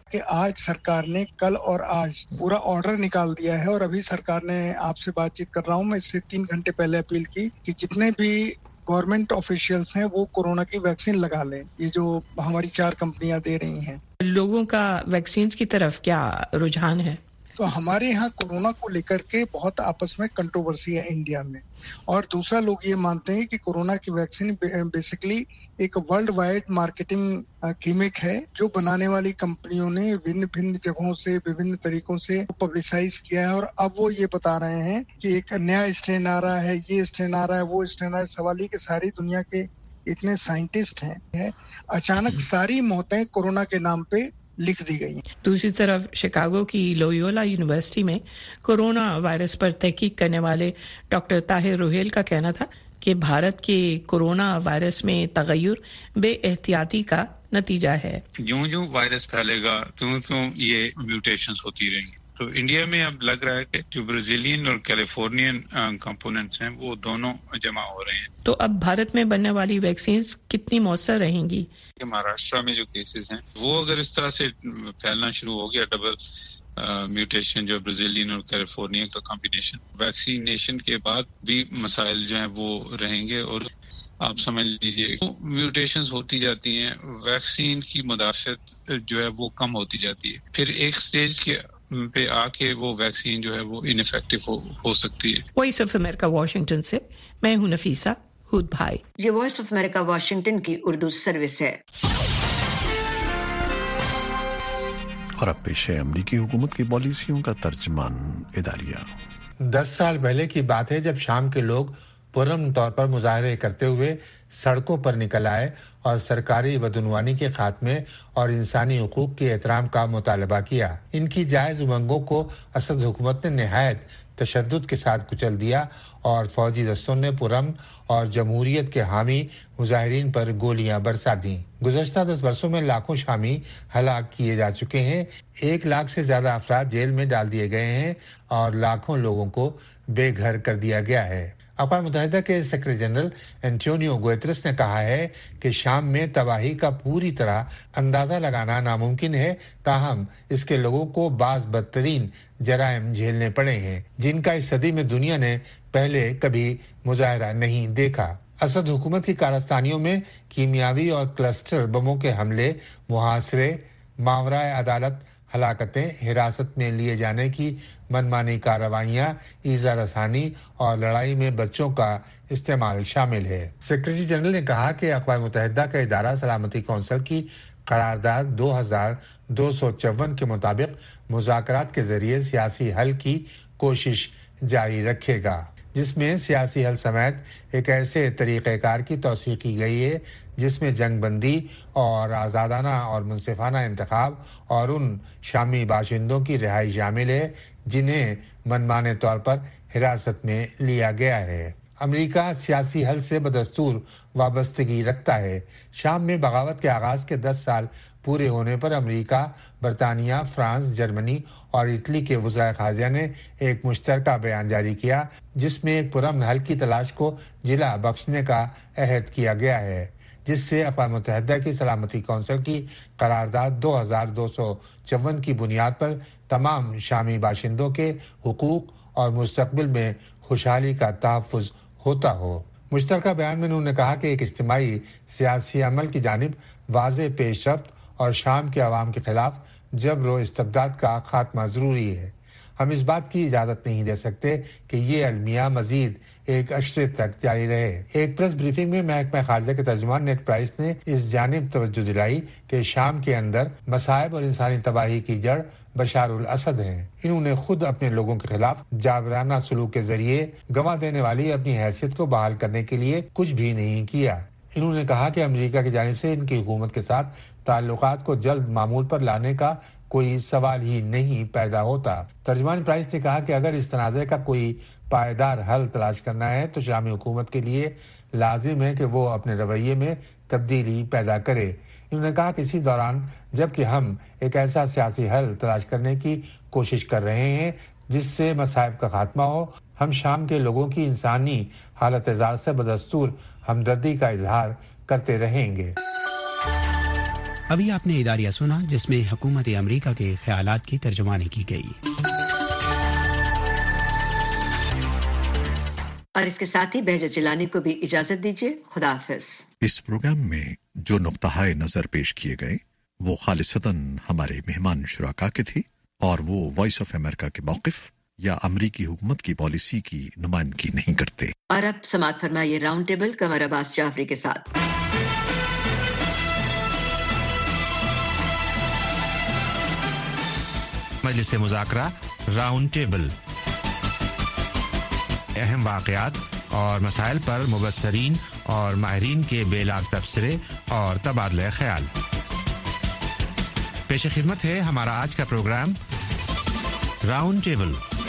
کہ آج سرکار نے کل اور آج پورا آرڈر نکال دیا ہے، اور ابھی سرکار نے آپ سے بات چیت کر رہا ہوں میں اس سے تین گھنٹے پہلے اپیل کی کہ جتنے بھی گورنمنٹ آفیشیلز ہیں وہ کورونا کی ویکسین لگا لیں، یہ جو ہماری چار کمپنیاں دے رہی ہیں۔ لوگوں کا ویکسینز کی طرف کیا رجحان ہے؟ تو ہمارے یہاں کورونا کو لے کر کے بہت آپس میں کنٹروورسی ہے انڈیا میں، اور دوسرا لوگ یہ مانتے ہیں کہ کورونا کی ویکسین بیسیکلی ایک ورلڈ وائڈ مارکیٹنگ گیمک ہے جو بنانے والی کمپنیوں نے بھن بھن جگہوں سے وبھن طریقوں سے پبلسائز کیا ہے، اور اب وہ یہ بتا رہے ہیں کہ ایک نیا اسٹرین آ رہا ہے، یہ اسٹرین آ رہا ہے، وہ اسٹرین آ رہا ہے۔ سوال یہ کہ ساری دنیا کے اتنے سائنٹسٹ ہیں، اچانک ساری موتیں کورونا کے نام پہ لکھ دی گئی ہیں۔ دوسری طرف شکاگو کی لویولا یونیورسٹی میں کورونا وائرس پر تحقیق کرنے والے ڈاکٹر طاہر روہیل کا کہنا تھا کہ بھارت کے کورونا وائرس میں تغیر بے احتیاطی کا نتیجہ ہے۔ یوں یوں وائرس پھیلے گا تو تو یہ میوٹیشنز ہوتی رہیں گی، تو انڈیا میں اب لگ رہا ہے کہ جو برازیلین اور کیلیفورنین کمپوننٹس ہیں وہ دونوں جمع ہو رہے ہیں۔ تو اب بھارت میں بننے والی ویکسینز کتنی مؤثر رہیں گی؟ مہاراشٹرا میں جو کیسز ہیں وہ اگر اس طرح سے پھیلنا شروع ہو گیا، ڈبل میوٹیشن جو برازیلین اور کیلیفورنیا کا کمبینیشن، ویکسینیشن کے بعد بھی مسائل جو ہیں وہ رہیں گے، اور آپ سمجھ لیجئے میوٹیشنز ہوتی جاتی ہیں، ویکسین کی مدافعت جو ہے وہ کم ہوتی جاتی ہے، پھر ایک سٹیج کے پہ آ کے وہ ویکسین جو ہے وہ انفیکٹو ہو, ہو سکتی ہے۔ وائس آف امریکہ واشنگٹن سے میں ہوں نفیسہ ہود بھائی۔ یہ وائس آف امریکہ واشنگٹن کی اردو سروس ہے۔ اور اب پیش ہے امریکی حکومت کی پالیسیوں کا ترجمان اداریہ۔ دس سال پہلے کی بات ہے جب شام کے لوگ پرامن طور پر مظاہرے کرتے ہوئے سڑکوں پر نکل آئے اور سرکاری بدعنوانی کے خاتمے اور انسانی حقوق کے احترام کا مطالبہ کیا۔ ان کی جائز امنگوں کو اسد حکومت نے نہایت تشدد کے ساتھ کچل دیا اور فوجی دستوں نے پرامن اور جمہوریت کے حامی مظاہرین پر گولیاں برسا دیں۔ گزشتہ دس برسوں میں لاکھوں شامی ہلاک کیے جا چکے ہیں، ایک لاکھ سے زیادہ افراد جیل میں ڈال دیے گئے ہیں اور لاکھوں لوگوں کو بے گھر کر دیا گیا ہے۔ اقوام متحدہ کے سیکرٹری جنرل انٹونیو گوترس نے کہا ہے کہ شام میں تباہی کا پوری طرح اندازہ لگانا ناممکن ہے، تاہم اس کے لوگوں کو بعض بدترین جرائم جھیلنے پڑے ہیں جن کا اس صدی میں دنیا نے پہلے کبھی مظاہرہ نہیں دیکھا۔ اسد حکومت کی کارستانیوں میں کیمیاوی اور کلسٹر بموں کے حملے، محاصرے، ماورائے عدالت ہلاکتیں، حراست میں لیے جانے کی منمانی کارروائیاں، ایذا رسانی اور لڑائی میں بچوں کا استعمال شامل ہے۔ سیکرٹری جنرل نے کہا کہ اقوام متحدہ کا ادارہ سلامتی کونسل کی قرارداد دو ہزار دو سو چون کے مطابق مذاکرات کے ذریعے سیاسی حل کی کوشش جاری رکھے گا، جس میں سیاسی حل سمیت ایک ایسے طریقہ کار کی توثیق کی گئی ہے جس میں جنگ بندی اور آزادانہ اور منصفانہ انتخاب اور ان شامی باشندوں کی رہائی شامل ہے جنہیں منمانے طور پر حراست میں لیا گیا ہے۔ امریکہ سیاسی حل سے بدستور وابستگی رکھتا ہے۔ شام میں بغاوت کے آغاز کے دس سال پورے ہونے پر امریکہ، برطانیہ، فرانس، جرمنی اور اٹلی کے وزرائے خارجہ نے ایک مشترکہ بیان جاری کیا جس میں ایک پرامن حل کی تلاش کو جلا بخشنے کا عہد کیا گیا ہے، جس سے اقوام متحدہ کی سلامتی کونسل کی قرارداد دو ہزار دو سو چون کی بنیاد پر تمام شامی باشندوں کے حقوق اور مستقبل میں خوشحالی کا تحفظ ہوتا ہو۔ مشترکہ بیان میں انہوں نے کہا کہ ایک اجتماعی سیاسی عمل کی جانب واضح پیش رفت اور شام کے عوام کے خلاف جبر و استبداد کا خاتمہ ضروری ہے۔ ہم اس بات کی اجازت نہیں دے سکتے کہ یہ المیہ مزید ایک عشرے تک جاری رہے۔ ایک پریس بریفنگ میں محکمہ خارجہ کے ترجمان نیڈ پرائس نے اس جانب توجہ دلائی کہ شام کے اندر مصائب اور انسانی تباہی کی جڑ بشار الاسد ہیں۔ انہوں نے خود اپنے لوگوں کے خلاف جابرانہ سلوک کے ذریعے گنوا دینے والی اپنی حیثیت کو بحال کرنے کے لیے کچھ بھی نہیں کیا۔ انہوں نے کہا کہ امریکہ کی جانب سے ان کی حکومت کے ساتھ تعلقات کو جلد معمول پر لانے کا کوئی سوال ہی نہیں پیدا ہوتا۔ ترجمان پرائس نے کہا کہ اگر اس تنازع کا کوئی پائیدار حل تلاش کرنا ہے تو شامی حکومت کے لیے لازم ہے کہ وہ اپنے رویے میں تبدیلی پیدا کرے۔ انہوں نے کہا کہ اسی دوران جبکہ ہم ایک ایسا سیاسی حل تلاش کرنے کی کوشش کر رہے ہیں جس سے مصائب کا خاتمہ ہو، ہم شام کے لوگوں کی انسانی حالت اعزاز سے بدستور ہمدردی کا اظہار کرتے رہیں گے۔ ابھی آپ نے اداریہ سنا جس میں حکومت امریکہ کے خیالات کی ترجمانی کی گئی. اور اس کے ساتھ ہی بہجت جیلانی کو بھی اجازت دیجیے. خدا حافظ. اس پروگرام میں جو نقطہ نظر پیش کیے گئے وہ خالصتاً ہمارے مہمان شرکا کے تھی اور وہ وائس آف امریکہ کے موقف یا امریکی حکومت کی پالیسی کی نمائندگی نہیں کرتے. اور اب سماعت فرمائیے راؤنڈ ٹیبل قمر عباس جعفری کے ساتھ. مجلس مذاکرہ راؤنڈ ٹیبل، اہم واقعات اور مسائل پر مبصرین اور ماہرین کے بے لاگ تبصرے اور تبادلہ خیال. پیش خدمت ہے ہمارا آج کا program round table.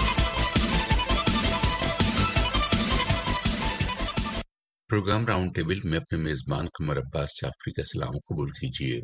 Program round table میں اپنے میزبان قمر عباس جعفری کا سلام قبول کیجیے.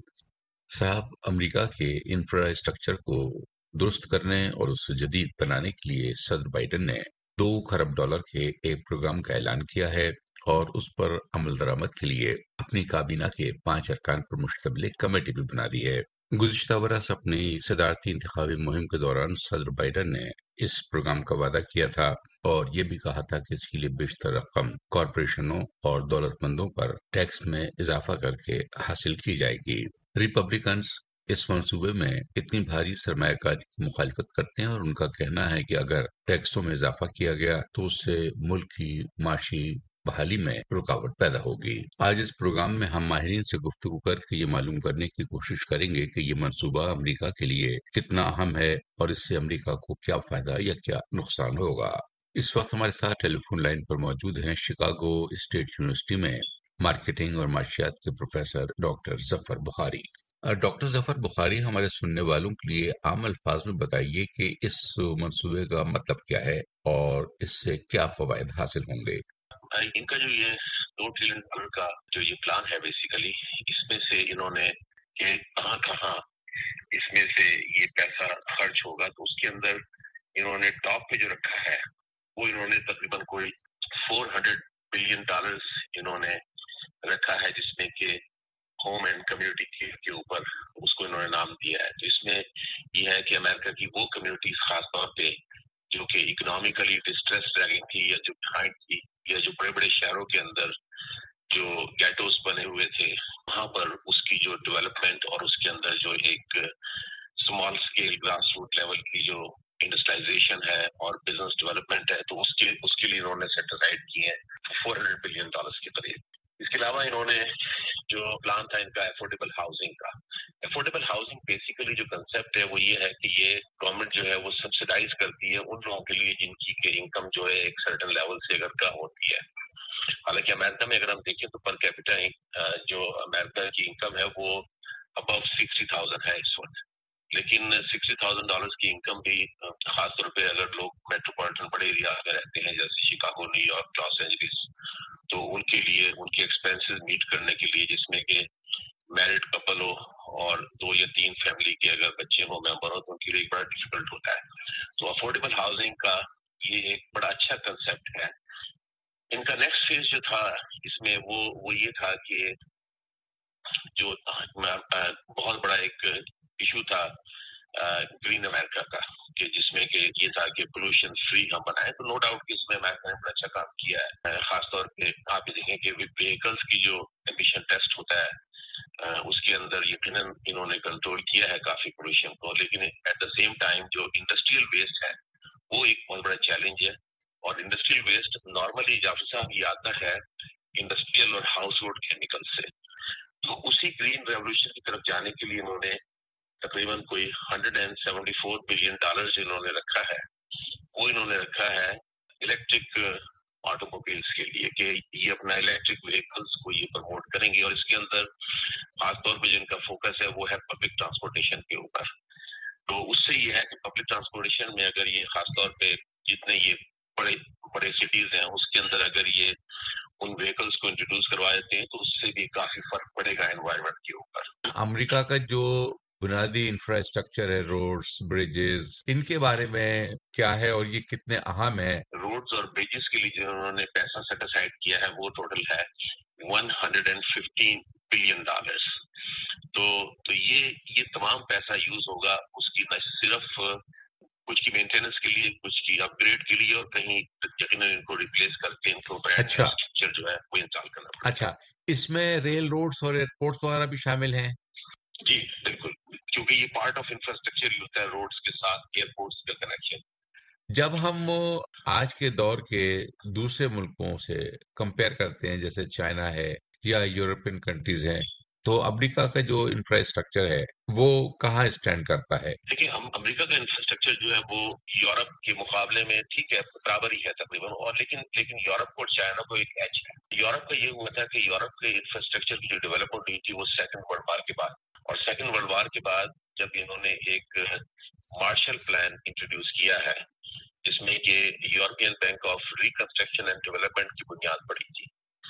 صاحب، امریکہ کے انفراسٹرکچر کو درست کرنے اور اسے جدید بنانے کے لیے صدر بائیڈن نے دو خرب ڈالر کے ایک پروگرام کا اعلان کیا ہے اور اس پر عمل درآمد کے لیے اپنی کابینہ کے پانچ ارکان پر مشتمل ایک کمیٹی بھی بنا دی ہے. گزشتہ برس اپنی صدارتی انتخابی مہم کے دوران صدر بائیڈن نے اس پروگرام کا وعدہ کیا تھا اور یہ بھی کہا تھا کہ اس کے لیے بیشتر رقم کارپوریشنوں اور دولت مندوں پر ٹیکس میں اضافہ کر کے حاصل کی جائے گی. ریپبلکنز اس منصوبے میں اتنی بھاری سرمایہ کاری کی مخالفت کرتے ہیں اور ان کا کہنا ہے کہ اگر ٹیکسوں میں اضافہ کیا گیا تو اس سے ملک کی معاشی بحالی میں رکاوٹ پیدا ہوگی. آج اس پروگرام میں ہم ماہرین سے گفتگو کر کے یہ معلوم کرنے کی کوشش کریں گے کہ یہ منصوبہ امریکہ کے لیے کتنا اہم ہے اور اس سے امریکہ کو کیا فائدہ یا کیا نقصان ہوگا. اس وقت ہمارے ساتھ ٹیلی فون لائن پر موجود ہیں شکاگو اسٹیٹ یونیورسٹی میں مارکیٹنگ اور معاشیات کے professor doctor Zafar Bukhari. Doctor Zafar Bukhari, ہمارے سننے والوں کے لیے عام الفاظ میں بتائیے کہ اس منصوبے کا مطلب کیا ہے اور اس سے کیا فوائد حاصل ہوں گے. ان کا جو یہ دو ٹریلین ڈالر کا جو یہ پلان ہے بیسیکلی، اس میں سے انہوں نے کہ کہاں کہاں اس میں سے یہ پیسہ خرچ ہوگا، تو اس کے اندر انہوں نے ٹاپ پہ جو رکھا ہے وہ انہوں نے تقریباً کوئی فور ہنڈریڈ بلین ڈالرز انہوں نے رکھا ہے، جس میں کہ ہوم اینڈ کمیونٹی کیئر کے اوپر اس کو انہوں نے نام دیا ہے. تو اس میں یہ ہے کہ امریکہ کی وہ کمیونٹیز خاص طور پہ جو کہ اکنامیکلی ڈسٹریس رہ گئی تھی یا جو بہائنڈ تھی یا جو بڑے بڑے شہروں کے اندر جو گیٹوز بنے ہوئے تھے، وہاں پر اس کی جو ڈیولپمنٹ اور اس کے اندر جو ایک small scale grass root level کی جو انڈسٹریلائزیشن ہے اور بزنس ڈیولپمنٹ ہے، تو اس کے اس کے لیے انہوں نے سیٹ اسائڈ کیے ہیں فور ہنڈریڈ بلین ڈالرز کے قریب. اس کے علاوہ انہوں نے جو پلان تھا ان کا افورڈیبل ہاؤسنگ کا، افورڈیبل ہاؤسنگ بیسیکلی جو کنسیپٹ ہے وہ یہ ہے کہ یہ گورنمنٹ جو ہے وہ سبسیڈائز کرتی ہے ان لوگوں کے لیے جن کی کہ انکم جو ہے ایک سرٹن لیول سے اگر کم ہوتی ہے. حالانکہ امریکہ میں اگر ہم دیکھیں تو پر کیپٹا جو امریکہ کی انکم ہے وہ ابو سکسٹی تھاؤزینڈ ہے اس وقت، لیکن سکسٹی تھاؤزینڈ ڈالرز کی انکم بھی خاص طور پہ اگر لوگ میٹروپولیٹن بڑے ایریا میں رہتے ہیں جیسے Chicago, New York, Los Angeles, تو ان کے لیے ان کے ایکسپینسز میٹ کرنے کے لیے، جس میں کہ میرڈ کپل ہو اور دو یا تین فیملی کے اگر بچے ہو ممبر ہو، تو ان کے لیے بڑا ڈیفیکلٹ ہوتا ہے. تو افورڈیبل ہاؤسنگ کا یہ ایک بڑا اچھا کنسیپٹ ہے. ان کا نیکسٹ فیز جو تھا اس میں وہ وہ یہ تھا کہ جو بہت بڑا ایک ایشو تھا گرین امریکہ کا، کہ جس میں کہ یہ تھا کہ پولوشن فری ہم بنائیں. تو نو ڈاؤٹ کہ اس میں امریکہ نے بڑا اچھا کام کیا ہے. خاص طور پہ آپ یہ دیکھیں کہ ویکلس کی جو ایمیشن ٹیسٹ ہوتا ہے اس کے اندر یقیناً انہوں نے کنٹرول کیا ہے کافی پولوشن کو، لیکن ایٹ دا سیم ٹائم جو انڈسٹریل ویسٹ ہے وہ ایک بہت بڑا چیلنج ہے. اور انڈسٹریل ویسٹ نارملی جعفر صاحب یہ آتا ہے انڈسٹریل اور ہاؤس ہولڈ کیمیکل سے. تو اسی گرین ریولیوشن کی طرف جانے کے لیے انہوں نے تقریباً کوئی hundred and seventy four billion dollar جو انہوں نے رکھا ہے وہ انہوں نے رکھا ہے الیکٹرک آٹو موبائلس کے لیے، کہ یہ اپنا الیکٹرک وہیکلس کو یہ پروموٹ کریں گے. اور اس کے اندر خاص طور پہ جن کا فوکس ہے وہ ہے پبلک ٹرانسپورٹیشن کے اوپر. تو اس سے یہ ہے کہ پبلک ٹرانسپورٹیشن میں اگر یہ خاص طور پہ جتنے یہ بڑے بڑے سٹیز ہیں اس کے اندر اگر یہ ان وہیکلس کو انٹروڈیوس کروا دیتے ہیں تو اس سے بھی کافی فرق پڑے گا انوائرمنٹ کے اوپر. امریکہ کا جو بنیادی انفراسٹرکچر ہے، روڈز، بریجز، ان کے بارے میں کیا ہے اور یہ کتنے اہم ہے؟ روڈز اور بریجز کے لیے جو انہوں نے پیسہ سیٹ اسائڈ کیا ہے وہ ٹوٹل ہے one hundred and fifteen billion dollars. تو تو یہ یہ تمام پیسہ یوز ہوگا اس کی نہ صرف کچھ کی مینٹیننس کے لیے، کچھ کی اپ گریڈ کے لیے، اور کہیں یقیناً ان کو ریپلیس کر کے ان کو اچھا اسٹرکچر جو ہے وہ انسٹال کرنا پڑے. اچھا، اس میں ریل روڈز اور ایئرپورٹس وغیرہ بھی شامل ہیں؟ جی بالکل، کیونکہ یہ پارٹ آف انفراسٹرکچر ہوتا ہے، روڈز کے ساتھ ایئرپورٹس کا کنیکشن. جب ہم آج کے دور کے دوسرے ملکوں سے کمپیئر کرتے ہیں، جیسے چائنا ہے یا یورپین کنٹریز ہیں، تو امریکہ کا جو انفراسٹرکچر ہے وہ کہاں اسٹینڈ کرتا ہے؟ دیکھیں، ہم امریکہ کا انفراسٹرکچر جو ہے وہ یورپ کے مقابلے میں ٹھیک ہے برابر ہی ہے تقریباً، اور لیکن لیکن یورپ کو اور چائنا کو ایک ایج ہے. یورپ کا یہ ہوا تھا کہ یورپ کے انفراسٹرکچر کی جو ڈیولپمنٹ ہوئی تھی وہ سیکنڈ ورلڈ وار کے بعد، اور سیکنڈ ورلڈ وار کے بعد جب انہوں نے ایک مارشل پلان انٹروڈیوس کیا ہے جس میں کہ European Bank of Reconstruction and Development کی بنیاد پڑی تھی،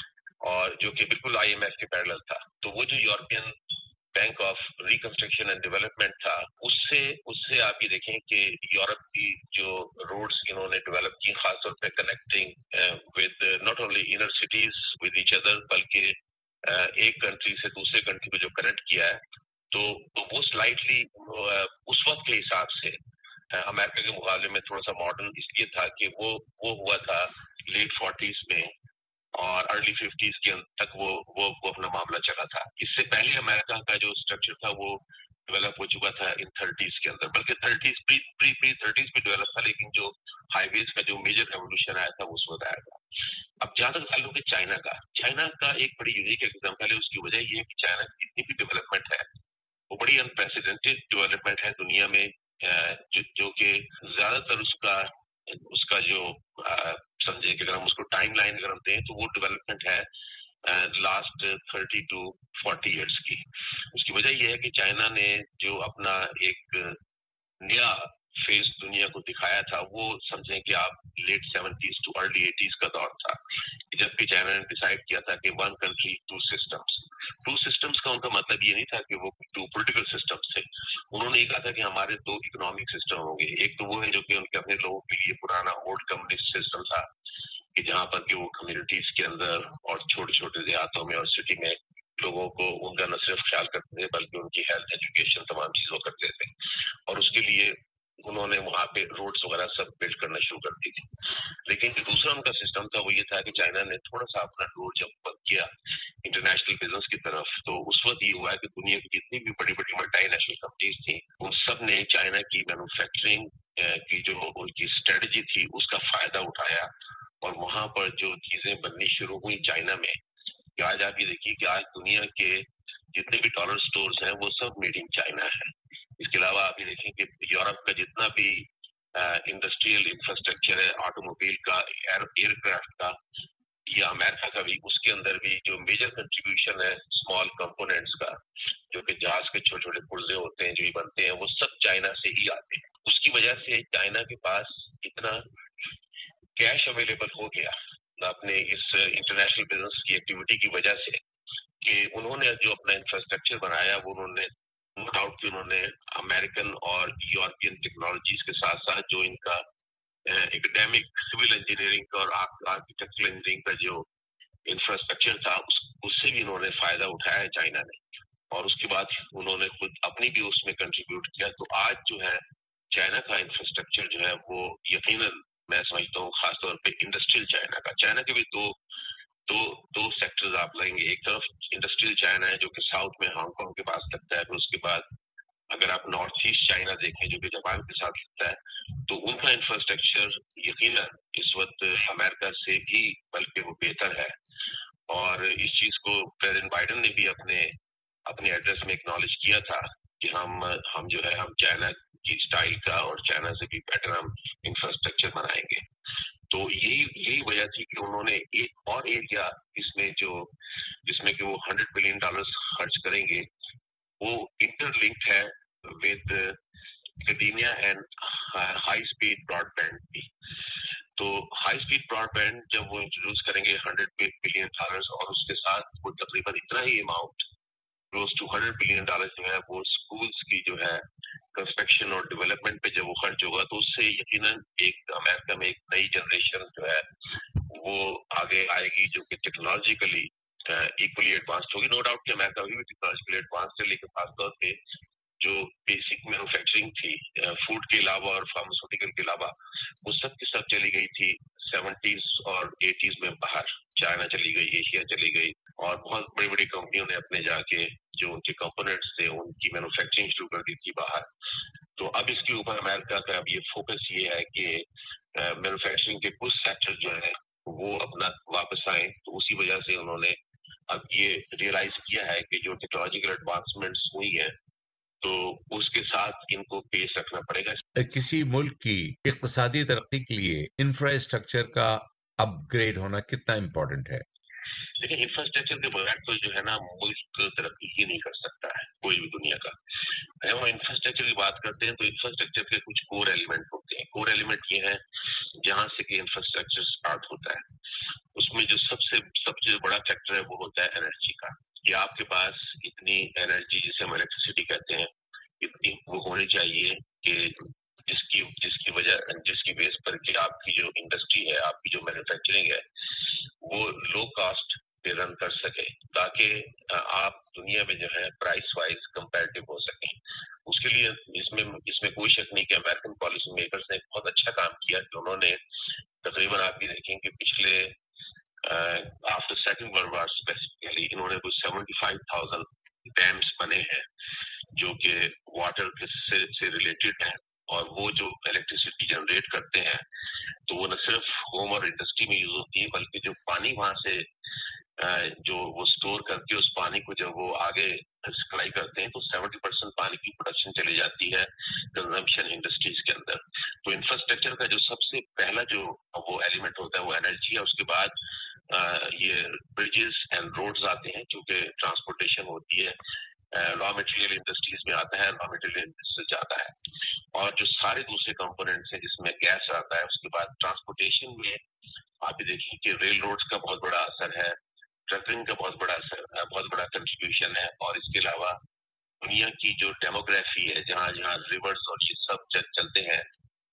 اور جو کہ بالکل آئی ایم ایف کے پیرلل تھا. تو وہ جو European Bank of Reconstruction and Development تھا، اس سے اس سے آپ یہ دیکھیں کہ یورپ کی جو روڈز انہوں نے ڈیولپ کی، خاص طور پہ connecting with not only inner cities with each other, بلکہ ایک کنٹری سے دوسرے کنٹری کو جو کنیکٹ کیا ہے، تو وہ سلائٹلی اس وقت کے حساب سے امریکہ کے مقابلے میں تھوڑا سا ماڈرن اس لیے تھا کہ وہ وہ ہوا تھا لیٹ فورٹیز میں اور ارلی ففٹیز کے تک وہ وہ وہ اپنا معاملہ چلا تھا. اس سے پہلے امریکہ کا جو اسٹرکچر تھا وہ ڈیولپ ہو چکا تھا ان تھرٹیز کے اندر، بلکہ thirties pre pre pre thirties میں ڈیولپ تھا، لیکن جو ہائی ویز کا جو میجر ریولیوشن آیا تھا وہ اس وقت آیا تھا. اب جہاں تک تعلق ہے چائنا کا، چائنا کا ایک بڑی یونیک ایگزامپل ہے. اس کی وجہ یہ ہے کہ چائنا کی جتنی بھی ڈیولپمنٹ ہے وہ بڑی انپریسیڈنٹڈ ڈیولپمنٹ ہے دنیا میں، جو, جو کہ زیادہ تر اس کا اس کا جو سمجھے کہ اگر ہم اس کو ٹائم لائن اگر ہم دیں تو وہ ڈیولپمنٹ ہے last thirty to forty years کی. اس کی وجہ یہ ہے کہ چائنا نے جو اپنا ایک نیا فیس دنیا کو دکھایا تھا وہ سمجھیں کہ آپ late seventies to early eighties کا دور تھا، جبکہ چائنا نے ڈیسائیڈ کیا تھا کہ one country two systems. Two systems کا ان کا مطلب یہ نہیں تھا کہ وہ ٹو پولیٹیکل سسٹمس تھے. انہوں نے یہ کہا تھا کہ ہمارے دو اکنامک سسٹم ہوں گے. ایک تو وہ ہے جو کہ ان کے اپنے لوگوں کے لیے پرانا اولڈ کمیونسٹ سسٹم تھا، کہ جہاں پر کہ وہ کمیونٹیز کے اندر اور چھوٹے چھوٹے دیہاتوں میں اور سٹی میں لوگوں کو ان کا نہ صرف خیال کرتے تھے بلکہ ان کی ہیلتھ، ایجوکیشن، تمام چیزوں کرتے تھے، اور اس کے لیے انہوں نے وہاں پہ روڈس وغیرہ سب بلڈ کرنا شروع کر دی تھی. لیکن جو دوسرا ان کا سسٹم تھا وہ یہ تھا کہ چائنا نے تھوڑا سا اپنا ڈور جب بند کیا انٹرنیشنل بزنس کی طرف، تو اس وقت یہ ہوا کہ دنیا کی جتنی بھی بڑی بڑی ملٹی نیشنل کمپنیز تھیں ان سب نے چائنا کی مینوفیکچرنگ کی جو ان کی اسٹریٹجی تھی اس کا فائدہ اٹھایا، اور وہاں پر جو چیزیں بننی شروع ہوئی چائنا میں، کہ آج آپ یہ دیکھیے کہ آج دنیا کے جتنے بھی ڈالر سٹورز ہیں وہ سب میڈ ان چائنا ہے. اس کے علاوہ آپ یہ دیکھیں کہ یورپ کا جتنا بھی انڈسٹریل انفراسٹرکچر ہے، آٹو موبائل کا، ایئر کرافٹ کا، یا امریکہ کا بھی، اس کے اندر بھی جو میجر کنٹریبیوشن ہے اسمال کمپوننٹس کا، جو کہ جہاز کے چھوٹے چھوٹے پرزے ہوتے ہیں جو یہ بنتے ہیں، وہ سب چائنا سے ہی آتے ہیں. اس کی وجہ سے چائنا کے پاس اتنا کیش اویلیبل ہو گیا اپنے اس انٹرنیشنل بزنس کی ایکٹیویٹی کی وجہ سے، کہ انہوں نے جو اپنا انفراسٹرکچر بنایا وہ انہوں نے نو ڈاؤٹ کہ انہوں نے امریکن اور یورپین ٹیکنالوجیز کے ساتھ ساتھ جو ان کا اکیڈیمک سول انجینئرنگ کا اور آرکیٹیکچرل انجینئرنگ کا جو انفراسٹرکچر تھا اس, اس سے بھی انہوں نے فائدہ اٹھایا ہے چائنا نے، اور اس کے بعد انہوں نے خود اپنی بھی اس میں کنٹریبیوٹ کیا. تو آج جو ہے چائنا کا انفراسٹرکچر جو ہے وہ یقیناً میں سمجھتا ہوں خاص طور پہ انڈسٹریل چائنا کا، چائنا کے بھی دو دو دو سیکٹرز آپ لیں گے. ایک طرف انڈسٹریل چائنا ہے جو کہ ساؤتھ میں ہانگ کانگ کے پاس لگتا ہے، پھر اس کے بعد اگر آپ نارتھ ایسٹ چائنا دیکھیں جو کہ جاپان کے ساتھ لگتا ہے، تو ان کا انفراسٹرکچر یقیناً اس وقت امریکہ سے بھی بلکہ وہ بہتر ہے. اور اس چیز کو پریزیڈنٹ بائیڈن نے بھی اپنے اپنے ایڈریس میں اکنالج کیا تھا کہ ہم ہم جو ہے ہم چائنا کی اسٹائل کا اور چائنا سے بھی بیٹر ہم انفراسٹرکچر بنائیں گے. تو یہی یہی وجہ تھی کہ انہوں نے ایک اور ایریا اس میں جو جس میں کہ وہ ہنڈریڈ بلین ڈالر خرچ کریں گے وہ انٹر لنکڈ ہے with academia and high speed broadband بھی. تو ہائی اسپیڈ براڈ بینڈ جب وہ انٹروڈیوس کریں گے ہنڈریڈ بلین ڈالر، اور اس کے ساتھ وہ تقریباً اتنا ہی amount close to hundred billion dollar جو ہے وہ اسکولس کی جو ہے کنسٹرکشن اور ڈیولپمنٹ پہ جب وہ خرچ ہوگا تو اس سے یقیناً ایک امریکہ میں ایک نئی جنریشن جو ہے وہ آگے آئے گی جو کہ ٹیکنالوجیکلی इक्वली एडवांस्ड होगी। नो डाउट कि अमेरिका अभी भी टेक्नोलॉजिकली एडवांस्ड है, लेकिन खासतौर पे जो बेसिक मैन्युफैक्चरिंग थी फूड के अलावा और फार्मास्यूटिकल के अलावा, वो सब की सब चली गई थी सेवेंटीज और एटीज में बाहर। चाइना चली गई, एशिया चली गई, और बहुत बड़ी बड़ी कंपनियों ने अपने जाके जो उनके कंपोनेंट्स थे उनकी मैन्युफैक्चरिंग शुरू कर दी थी बाहर। तो अब इसके ऊपर अमेरिका का अब ये फोकस ये है कि मैन्युफैक्चरिंग के कुछ सेक्टर जो है वो अपना वापस आए। तो उसी वजह से उन्होंने अब ये रियलाइज किया है कि जो टेक्नोलॉजिकल एडवांसमेंट्स हुई है तो उसके साथ इनको पेश रखना पड़ेगा। किसी मुल्क की इक्तिसादी तरक्की के लिए इंफ्रास्ट्रक्चर का अपग्रेड होना कितना इम्पोर्टेंट है? लेकिन इंफ्रास्ट्रक्चर के बगैर तो जो है ना मुल्क तरक्की ही नहीं कर सकता है कोई भी दुनिया का। अगर हम इंफ्रास्ट्रक्चर की बात करते हैं तो इंफ्रास्ट्रक्चर के कुछ कोर एलिमेंट होते हैं। कोर एलिमेंट ये है जहां से कि इंफ्रास्ट्रक्चर स्टार्ट होता है, उसमें जो सबसे सबसे बड़ा फैक्टर है वो होता है एनर्जी का, कि आपके पास इतनी एनर्जी जिसे हम इलेक्ट्रिसिटी कहते हैं इतनी वो होनी चाहिए कि जिसकी जिसकी वजह जिसकी बेस पर कि आपकी जो इंडस्ट्री है, आपकी जो मैन्युफैक्चरिंग है वो लो कॉस्ट पे रन कर सके, ताकि आप दुनिया में जो है प्राइस वाइज कंपैरेटिव हो सके। उसके लिए इसमें इसमें कोई शक नहीं कि अमेरिकन पॉलिसी मेकर्स ने बहुत अच्छा काम किया कि उन्होंने तकरीबन आप भी देखें कि पिछले after second world war specifically इन्होंने कुछ सेवेंटी फाइव थाउजेंड डैम्स बने हैं जो कि वाटर से, से रिलेटेड है, और वो जो इलेक्ट्रिसिटी जनरेट करते हैं तो वो न सिर्फ होम और इंडस्ट्री में यूज होती है, बल्कि जो पानी वहां से जो वो स्टोर करके उस पानी को जब वो आगे सप्लाई करते हैं तो सेवेंटी परसेंट पानी की प्रोडक्शन चली जाती है कंजम्पशन इंडस्ट्रीज के अंदर। तो इंफ्रास्ट्रक्चर का जो सबसे पहला जो वो एलिमेंट होता है वो एनर्जी है। उसके बाद ये ब्रिजेस एंड रोड्स आते हैं, क्योंकि ट्रांसपोर्टेशन होती है, रॉ मटेरियल इंडस्ट्रीज में आता है, रॉ मटेरियल इंडस्ट्री जाता है, और जो सारे दूसरे कंपोनेंट्स हैं जिसमें गैस आता है। उसके बाद ट्रांसपोर्टेशन में आप देखिए कि रेल रोड्स का बहुत बड़ा असर है, ट्रकिंग का बहुत बड़ा असर बहुत बड़ा कंट्रीब्यूशन है, और इसके अलावा दुनिया की जो डेमोग्राफी है जहाँ जहाँ रिवर्स और ये सब चल, चलते हैं,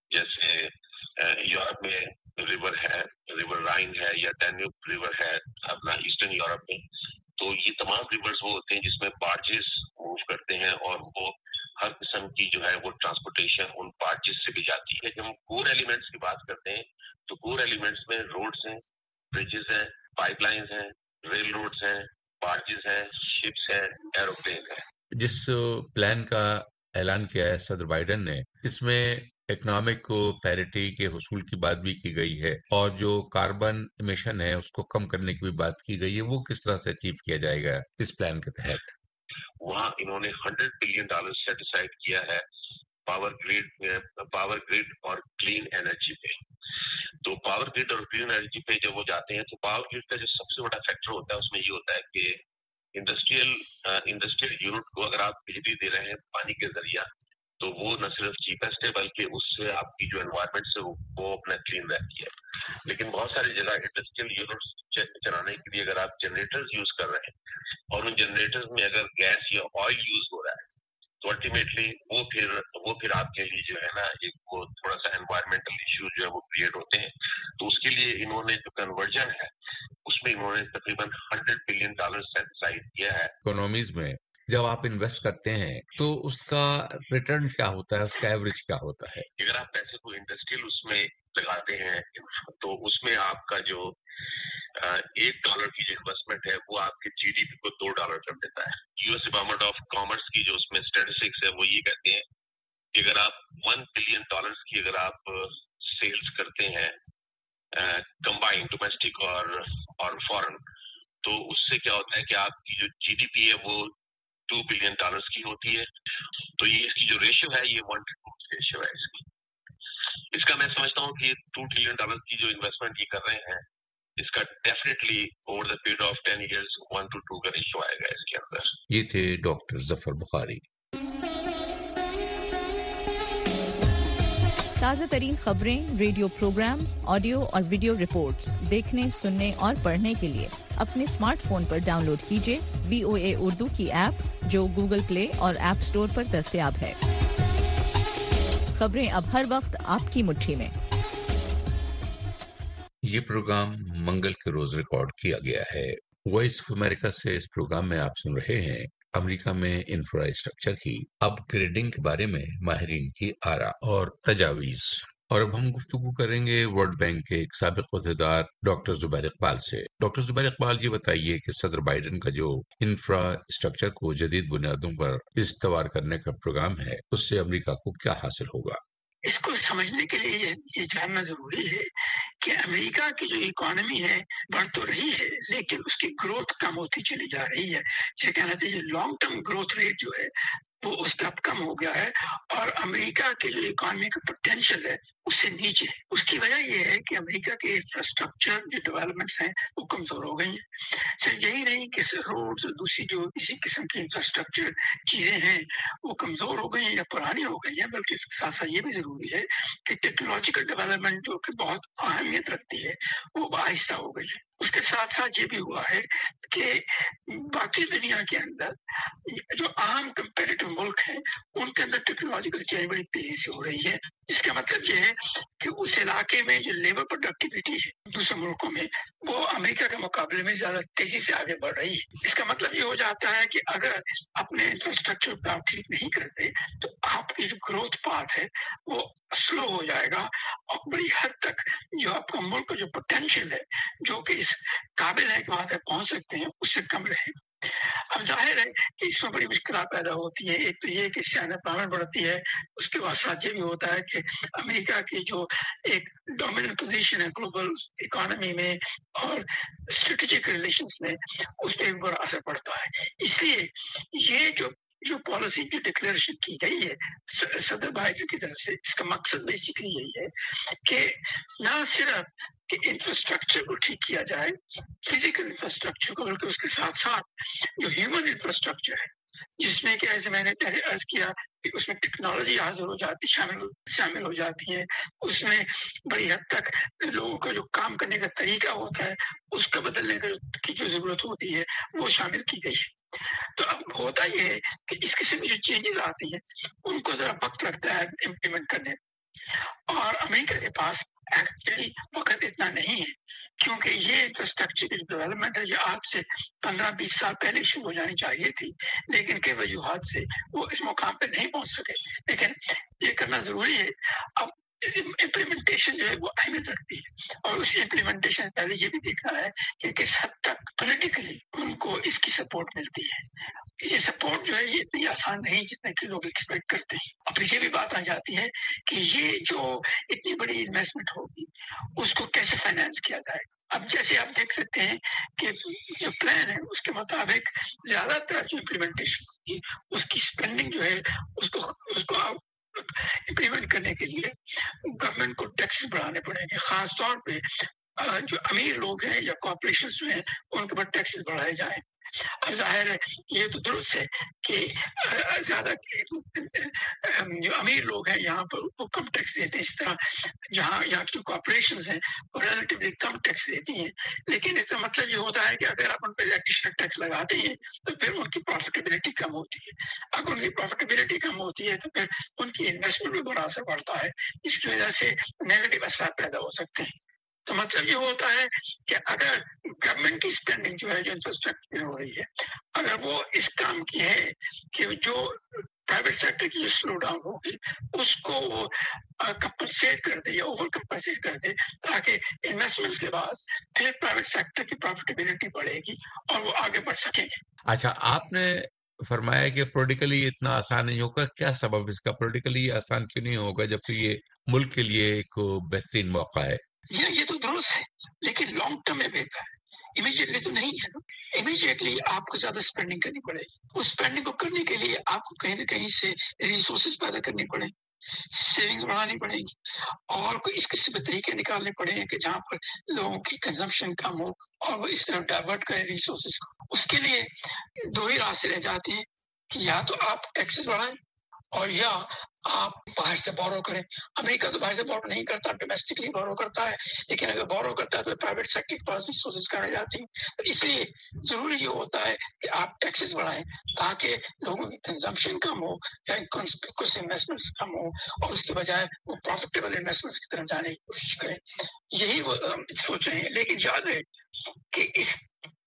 जैसे यूरोप में रिवर है, रिवर राइन है या डैन्यूब रिवर है अपना ईस्टर्न यूरोप में, तो ये तमाम रिवर्स वो होते हैं जिसमें बार्जेस मूव करते हैं, और वो हर किस्म की जो है वो ट्रांसपोर्टेशन उन बार्जेस से भी जाती है। जब हम कोर एलिमेंट्स की बात करते हैं तो कोर एलिमेंट्स में रोड्स हैं, ब्रिजेस हैं, पाइपलाइंस हैं, रेल रोड्स हैं, बार्जेस हैं, शिप्स हैं, एरोप्लेन है। जिस प्लान का ऐलान किया है सदर बाइडेन ने, इसमें इकोनॉमिक पैरिटी के हुसूल की बात भी की गई है, और जो कार्बन इमिशन है उसको कम करने की भी बात की गई है। वो किस तरह से अचीव किया जाएगा इस प्लान के तहत? वहाँ इन्होंने hundred billion dollar set aside किया है पावर ग्रिड पावर ग्रिड और क्लीन एनर्जी पे। तो पावर ग्रिड और क्लीन एनर्जी पे जब वो जाते हैं तो पावर ग्रिड का जो सबसे बड़ा फैक्टर होता है उसमें ये होता है कि इंडस्ट्रियल इंडस्ट्रियल यूनिट को अगर आप बिजली दे रहे हैं पानी के जरिया, तो वो न सिर्फ चीपेस्ट है बल्कि उससे आपकी जो एनवायरमेंट से वो, वो अपना क्लीन रहती है। लेकिन बहुत सारी जगह इंडस्ट्रियल यूनिट्स चलाने के लिए अगर आप जनरेटर्स यूज कर रहे हैं और उन जनरेटर्स में अगर गैस या ऑयल यूज हो रहा है तो अल्टीमेटली वो फिर वो फिर आपके लिए जो है ना एक वो थोड़ा सा एनवायरमेंटल इश्यू जो है वो क्रिएट होते हैं। तो उसके लिए इन्होंने जो कन्वर्जन है उसमें इन्होंने तकरीबन hundred billion dollar set aside किया है। इकोनॉमीज में जब आप इन्वेस्ट करते हैं तो उसका रिटर्न क्या होता है, उसका एवरेज क्या होता है? अगर आप पैसे को इंडस्ट्रियल उसमें लगाते हैं तो उसमें आपका जो एक डॉलर की जो इन्वेस्टमेंट है वो आपके जीडीपी को दो डॉलर कर देता है। यूएस डिपार्टमेंट ऑफ कॉमर्स की जो उसमें स्टैटिस्टिक्स है वो ये कहते हैं कि अगर आप वन बिलियन डॉलर्स की अगर आप सेल्स करते हैं कंबाइन डोमेस्टिक और और फॉरेन, तो उससे क्या होता है कि आपकी जो जीडीपी है वो टू बिलियन डॉलर्स की होती है। तो ये इसकी जो रेशियो है ये वन टू टू रेशियो है इसकी। इसका मैं समझता हूँ कि टू ट्रिलियन डॉलर की जो इन्वेस्टमेंट ये कर रहे हैं इसका definitely over the period of ten years one two two का रेशियो आएगा इसके अंदर। ये थे डॉक्टर जफर बुखारी। ताज़ा तरीन खबरें, रेडियो प्रोग्राम्स, ऑडियो और वीडियो रिपोर्ट्स देखने, सुनने और पढ़ने के लिए अपने स्मार्टफोन पर डाउनलोड कीजिए वीओए उर्दू की ऐप, जो गूगल प्ले और ऐप स्टोर पर दस्तयाब है। खबरें अब हर वक्त आपकी मुट्ठी में। ये प्रोग्राम मंगल के रोज रिकॉर्ड किया गया है। वॉइस ऑफ अमेरिका से इस प्रोग्राम में आप सुन रहे हैं अमेरिका में इंफ्रास्ट्रक्चर की अपग्रेडिंग के बारे में माहिरीन की आरा और तजावीज। और अब हम गुफ्तगू करेंगे वर्ल्ड बैंक के एक साबिक अहदेदार डॉक्टर जुबैर इकबाल से। डॉक्टर जुबैर इकबाल, ये बताइए कि सदर बाइडन का जो इंफ्रास्ट्रक्चर को जदीद बुनियादों पर इस्तवार करने का प्रोग्राम है, उससे अमेरिका को क्या हासिल होगा? इसको समझने के लिए ये, ये जानना जरूरी है कि अमेरिका की जो इकोनॉमी है बढ़ तो रही है, लेकिन उसकी ग्रोथ कम होती चली जा रही है। जिसे कहना चाहिए लॉन्ग टर्म ग्रोथ रेट जो है वो उसका अब कम हो गया है, और अमेरिका की जो इकोनॉमी का पोटेंशियल है उससे नीचे। उसकी वजह यह है कि अमेरिका के इंफ्रास्ट्रक्चर जो डेवलपमेंट्स हैं वो कमजोर हो गई हैं। सिर्फ यही नहीं कि रोड्स और दूसरी जो इसी किस्म की इंफ्रास्ट्रक्चर चीजें हैं वो कमजोर हो गई हैं या पुरानी हो गई हैं, बल्कि इसके साथ साथ ये भी जरूरी है कि टेक्नोलॉजिकल डेवलपमेंट जो कि बहुत अहमियत रखती है वो आहिस्ता हो गई है। उसके साथ साथ ये भी हुआ है कि बाकी दुनिया के अंदर जो अहम कंपेरेटिव मुल्क हैं उनके अंदर टेक्नोलॉजिकल चेंज बड़ी तेजी से हो रही है। इसका मतलब ये है कि उस इलाके में जो लेबर प्रोडक्टिविटी है दूसरे मुल्कों में वो अमेरिका के मुकाबले में ज्यादा तेजी से आगे बढ़ रही है। इसका मतलब ये हो जाता है कि अगर अपने इंफ्रास्ट्रक्चर को आप ठीक नहीं करते तो आपकी जो ग्रोथ पाथ है वो स्लो हो जाएगा, और बड़ी हद तक जो आपका मुल्क का जो पोटेंशियल है जो कि इस काबिल है कि वहां तक पहुंच सकते हैं उससे कम रहेगा। अब जाहिर है कि इसमें बड़ी मुश्किल पैदा होती है। एक तो ये कि इससे अनएम्प्लॉयमेंट बढ़ती है, उसके बाद साथ ये भी होता है कि अमेरिका की जो एक डोमिनेंट पोजीशन है ग्लोबल इकोनॉमी में और स्ट्रेटेजिक रिलेशंस में उस पर एक बड़ा असर पड़ता है। इसलिए ये जो जो पॉलिसी की डिक्लेरेशन की गई है सदर बाइडेन की तरफ से, इसका मकसद बेसिकली यही है कि ना सिर्फ कि इंफ्रास्ट्रक्चर को ठीक किया जाए, फिजिकल इंफ्रास्ट्रक्चर को, बल्कि उसके साथ साथ जो ह्यूमन इंफ्रास्ट्रक्चर है जिसमें कि ऐसे मैंने पहले अर्ज किया कि उसमें टेक्नोलॉजी हाजिर हो जाती शामिल शामिल हो जाती है, उसमें बड़ी हद तक लोगों का जो काम करने का तरीका होता है उसका बदलने की जो जरूरत होती है वो शामिल की गई है। तो अब होता ये है कि इस किस्म की जो चेंजेस आती हैं उनको जरा वक्त लगता है इम्प्लीमेंट करने, और अमेरिका के पास एक्चुअली वक्त इतना नहीं है, क्योंकि ये इंफ्रास्ट्रक्चर की डेवलपमेंट है ये आज से पंद्रह बीस साल पहले शुरू हो जानी चाहिए थी, लेकिन कई वजूहात से वो इस मुकाम पे नहीं पहुंच सके। लेकिन ये करना जरूरी है। अब इम्प्लीमेंटेशन जो है वो अहमियत रखती है, और उस इम्प्लीमेंटेशन से पहले ये भी देखना है कि किस हद तक पॉलिटिकली उनको इसकी सपोर्ट मिलती है। ये सपोर्ट जो है ये इतनी आसान नहीं जितने कि लोग एक्सपेक्ट करते हैं। अब ये भी बात आ जाती है कि ये जो इतनी बड़ी इन्वेस्टमेंट होगी उसको कैसे फाइनेंस किया जाएगा। अब जैसे आप देख सकते हैं कि जो प्लान है उसके मुताबिक ज्यादातर जो इम्प्लीमेंटेशन होगी उसकी स्पेंडिंग जो है उसको उसको इम्प्लीमेंट करने के लिए गवर्नमेंट को टैक्सेस बढ़ाने पड़ेंगे, खास तौर पे जो अमीर लोग हैं या कॉर्पोरेशन जो हैं उनके ऊपर टैक्सेस बढ़ाए जाएं। अब जाहिर है ये तो दुरुस्त है कि ज्यादा जो अमीर लोग हैं यहाँ पर वो कम टैक्स देते हैं, इस तरह जहाँ यहाँ की जो कॉर्पोरेशन हैं वो रिलेटिवली कम टैक्स देती हैं। लेकिन इसका मतलब ये होता है कि अगर आप उन पर एडिशनल टैक्स लगाते हैं तो फिर उनकी प्रॉफिटेबिलिटी कम होती है। अगर उनकी प्रॉफिटेबिलिटी कम होती है तो फिर उनकी इन्वेस्टमेंट भी बड़ा असर पड़ता है, इसकी वजह से नेगेटिव असर पैदा हो सकते हैं। तो मतलब ये होता है कि अगर गवर्नमेंट की स्पेंडिंग जो है जो इंफ्रास्ट्रक्चर में हो रही है अगर वो इस काम की है कि जो प्राइवेट सेक्टर की जो स्लो डाउन होगी उसको वो कंपनसेट कर दे या ओवर कंपनसेट कर दे, ताकि इन्वेस्टमेंट्स के बाद फिर प्राइवेट सेक्टर की प्रॉफिटेबिलिटी बढ़ेगी और वो आगे बढ़ सकेंगे। अच्छा, आपने फरमाया कि पॉलिटिकली इतना आसान नहीं होगा, क्या सबब इसका? पॉलिटिकली आसान क्यों नहीं होगा जबकि ये मुल्क के लिए एक बेहतरीन मौका है? ये ये तो दुरुस्त है, लेकिन लॉन्ग टर्म में बेहतर है, इमीडिएटली तो नहीं है ना। इमीडिएटली आपको ज्यादा स्पेंडिंग करनी पड़ेगी। उस स्पेंडिंग को करने के लिए आपको कहीं ना कहीं से रिसोर्सेज पैदा करनी पड़ेगी, सेविंग्स बढ़ानी पड़ेगी, और कोई इस किस्म के तरीके निकालने पड़ेंगे कि जहाँ पर लोगों की कंजम्पशन कम हो और वो इस तरफ डाइवर्ट करें रिसोर्सेज को। उसके लिए दो ही रास्ते रह जाते हैं कि या तो आप टैक्सेस बढ़ाएं और या आप बाहर से बोरो करें। अमेरिका तो बाहर से बोरो नहीं करता, डोमेस्टिकली बोरो करता है, लेकिन अगर बोरो करता है तो प्राइवेट सेक्टर के पास रिसोर्सेज करने जाती हैं। तो इसलिए जरूरी ये होता है कि आप टैक्सेस बढ़ाएं ताकि लोगों की कंजम्पशन कम हो या कुछ इन्वेस्टमेंट्स कम हो और उसके बजाय वो प्रॉफिटेबल इन्वेस्टमेंट्स की तरफ जाने की कोशिश करें। यही वो सोच रहे हैं। लेकिन याद है कि इस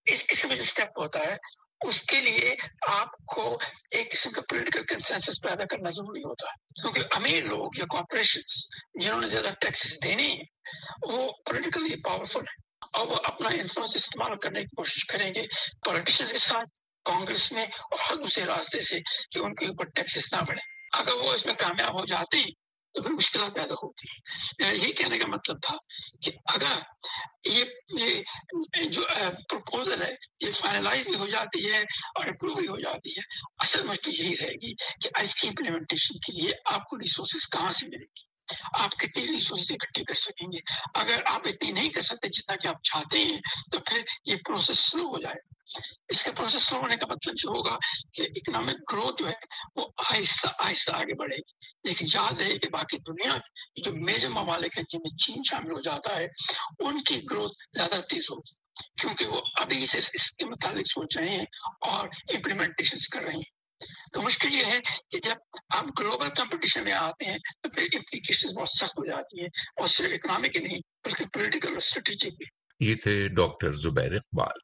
इस किस्म का जो स्टेप होता है उसके लिए आपको एक किस्म का पॉलिटिकल कंसेंसस पैदा करना जरूरी होता है, क्योंकि अमीर लोग या कॉर्पोरेशंस जिन्होंने ज्यादा टैक्सेस देने हैं वो पॉलिटिकली पावरफुल है और वो अपना इन्फ्लुएंस इस्तेमाल करने की कोशिश करेंगे पॉलिटिशियंस के साथ, कांग्रेस में और हर दूसरे रास्ते से कि उनके ऊपर टैक्सेस ना बढ़े। अगर वो इसमें कामयाब हो जाते हैं तो फिर मुश्किल पैदा होती है। यही कहने का मतलब था कि अगर ये ये जो प्रपोजल है ये फाइनलाइज भी हो जाती है और अप्रूव भी हो जाती है, असल मुश्किल यही रहेगी कि इसकी इम्प्लीमेंटेशन के लिए आपको रिसोर्सेज कहाँ से मिलेगी, आप कितनी रिसोर्सेज इकट्ठे कर सकेंगे। अगर आप इतनी नहीं कर सकते जितना कि आप चाहते हैं तो फिर ये प्रोसेस स्लो हो जाएगा। इसके प्रोसेस स्लो होने का मतलब जो होगा कि इकोनॉमिक ग्रोथ जो है वो आहिस्ता आहिस्ता आगे बढ़ेगी। लेकिन याद रहे कि बाकी दुनिया की जो मेजर ममालिक है जिनमें चीन शामिल हो जाता है उनकी ग्रोथ ज्यादा तेज होगी, क्योंकि वो अभी से इसके मुताबिक सोच रहे हैं और इम्प्लीमेंटेशन कर रहे हैं। तो मुश्किल ये है कि जब आप ग्लोबल कंपटीशन में आते हैं तो फिर इम्प्लीकेशन बहुत सख्त हो जाती है और सिर्फ इकोनॉमिक ही नहीं बल्कि पॉलिटिकल और स्ट्रेटेजिक भी। ये थे डॉक्टर जुबैर इकबाल।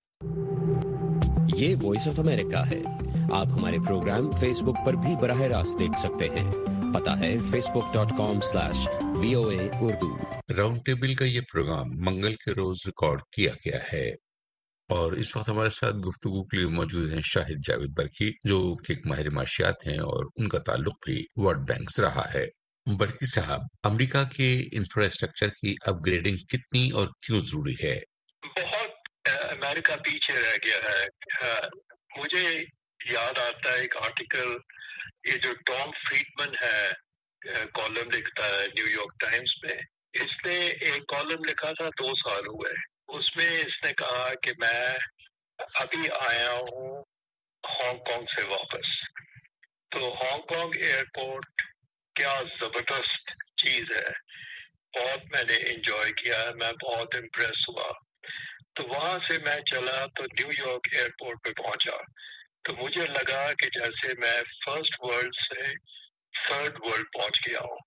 ये वॉइस ऑफ अमेरिका है। आप हमारे प्रोग्राम फेसबुक पर भी बराह रास्त देख सकते हैं। पता है Facebook dot com slash V O A Urdu. Round table का ये प्रोग्राम मंगल के रोज रिकॉर्ड किया गया है और इस वक्त हमारे साथ गुफ्तगू के लिए मौजूद हैं शाहिद जावेद बरकी, जो कि एक माहिर माशियात हैं और उनका ताल्लुक भी वर्ल्ड बैंक से रहा है। बरकी साहब, अमेरिका के इंफ्रास्ट्रक्चर की अपग्रेडिंग कितनी और क्यों जरूरी है? बहुत अमेरिका पीछे रह गया है। मुझे याद आता है एक आर्टिकल, ये जो टॉम फ्रीडमैन है कॉलम लिखता है न्यूयॉर्क टाइम्स में, इसने एक कॉलम लिखा था दो साल हुए, उसमें इसने कहा कि मैं अभी आया हूँ हांगकांग से वापस, तो हांगकांग एयरपोर्ट क्या जबरदस्त चीज है, बहुत मैंने एंजॉय किया, मैं बहुत इम्प्रेस हुआ। तो वहां से मैं चला तो न्यूयॉर्क एयरपोर्ट पे पहुंचा तो मुझे लगा कि जैसे मैं फर्स्ट वर्ल्ड से थर्ड वर्ल्ड पहुंच गया हूँ।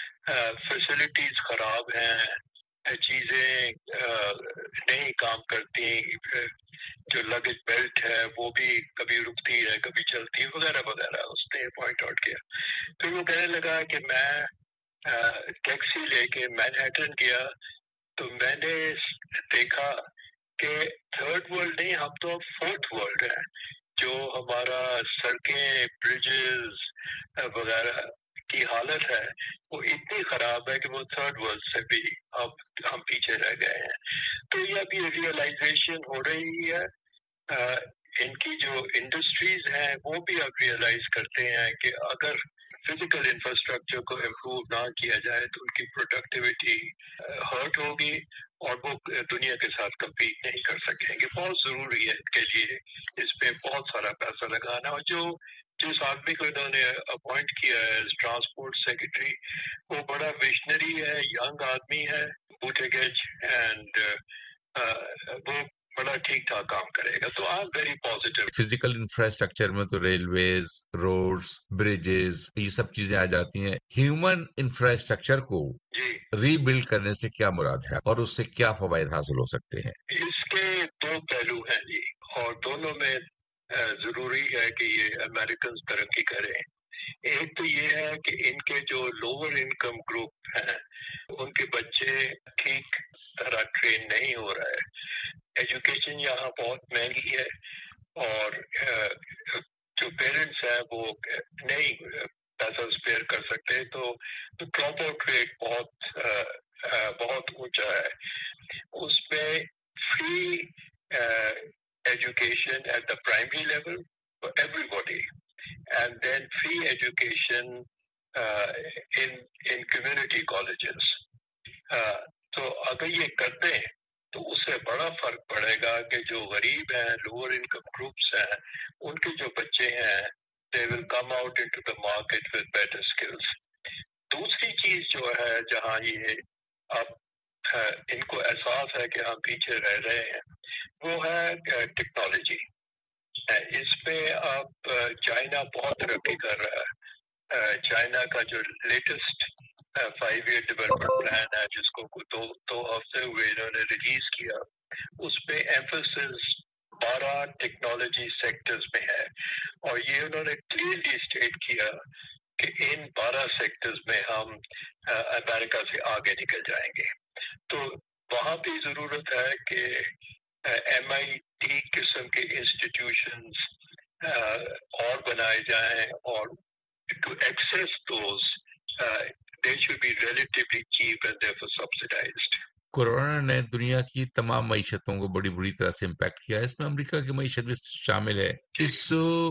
फैसिलिटीज खराब हैं, चीजें नहीं काम करती, जो लगेज बेल्ट है वो भी कभी रुकती है कभी चलती है वगैरह वगैरह, उसने पॉइंट आउट किया। फिर वो कहने लगा कि मैं टैक्सी लेके मैनहट्टन गया तो मैंने देखा कि थर्ड वर्ल्ड नहीं, हम तो फोर्थ वर्ल्ड है। जो हमारा सड़कें, ब्रिजेस वगैरह की हालत है वो इतनी खराब है कि वो थर्ड वर्ल्ड से भी अब हम पीछे रह गए हैं। तो ये अभी रियलाइजेशन हो रही है। आ, इनकी जो इंडस्ट्रीज हैं वो भी अब रियलाइज करते हैं कि अगर फिजिकल इंफ्रास्ट्रक्चर को इम्प्रूव ना किया जाए तो उनकी प्रोडक्टिविटी हर्ट होगी और वो दुनिया के साथ कम्पीट नहीं कर सकेंगे। बहुत जरूरी है इसके लिए इस पे बहुत सारा पैसा लगाना। और जो जिस आदमी को इन्होंने अपॉइंट किया है ट्रांसपोर्ट सेक्रेटरी, वो बड़ा विजनरी है, यंग आदमी है, बूटेगेज, एंड वो बड़ा ठीक ठाक काम करेगा। तो I am very positive. Physical infrastructure में तो रेलवेज, रोड्स, ब्रिजेस, ये सब चीजें आ जाती हैं। ह्यूमन इंफ्रास्ट्रक्चर को रीबिल्ड करने से क्या मुराद है और उससे क्या फवायद हासिल हो सकते हैं? इसके दो पहलू हैं जी, और दोनों में जरूरी है कि ये अमेरिकन तरक्की करें। एक तो ये है कि इनके जो लोअर इनकम ग्रुप हैं उनके बच्चे ठीक तरह ट्रेन नहीं हो रहे हैं। एजुकेशन यहाँ बहुत महंगी है और जो पेरेंट्स हैं वो नहीं पैसा स्पेयर कर सकते, तो ड्रॉप आउट रेट बहुत बहुत ऊंचा है। उसमें free education at the primary level for everybody, and then free education uh, in in community colleges. Uh, तो अगर ये करते हैं तो उससे बड़ा फर्क पड़ेगा कि जो गरीब हैं, लोअर इनकम ग्रुप्स हैं, उनके जो बच्चे हैं they will come out into the market with better skills. दूसरी चीज जो है जहाँ ये अब इनको एहसास है कि हम पीछे रह रहे हैं, वो है टेक्नोलॉजी। इसमें अब चाइना बहुत तरक्की कर रहा है। चाइना का जो latest five year development plan है, जिसको दो दो हफ्ते हुए इन्होंने रिलीज किया, उसमें एम्फेसिस बारह टेक्नोलॉजी सेक्टर्स में है और ये उन्होंने क्लियरली स्टेट किया कि इन बारह सेक्टर्स में हम अमेरिका से आगे निकल जाएंगे। तो वहाँ भी जरूरत है कि एम आई टी किस्म के इंस्टीट्यूशंस और बनाए जाएं और to access those uh, they should be relatively cheap and therefore subsidized. Corona ने दुनिया की तमाम मईशतों को बड़ी बुरी तरह से इम्पैक्ट किया है, इसमें अमेरिका की मईशत भी शामिल है। इस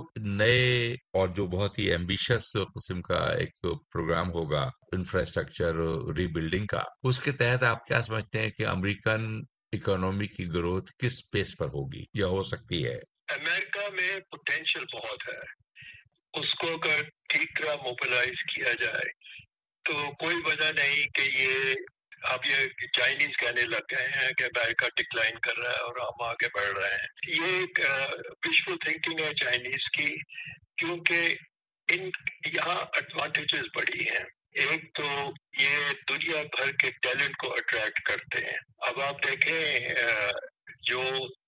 नए और जो बहुत ही एम्बिशियस किस्म का एक प्रोग्राम होगा इंफ्रास्ट्रक्चर रीबिल्डिंग का, उसके तहत आप क्या समझते हैं कि अमेरिकन इकोनॉमी की ग्रोथ किस पेस पर होगी या हो सकती है? अमेरिका में पोटेंशियल बहुत है, उसको अगर ठीक तरह मोबिलाइज किया जाए तो कोई वजह नहीं कि ये अब ये चाइनीज कहने लग गए हैं कि अमेरिका डिक्लाइन कर रहा है और हम आगे बढ़ रहे हैं। ये एक विजुअल थिंकिंग है चाइनीज की, क्योंकि इन यहाँ एडवांटेजेस बड़ी हैं। एक तो ये दुनिया भर के टैलेंट को अट्रैक्ट करते हैं। अब आप देखें जो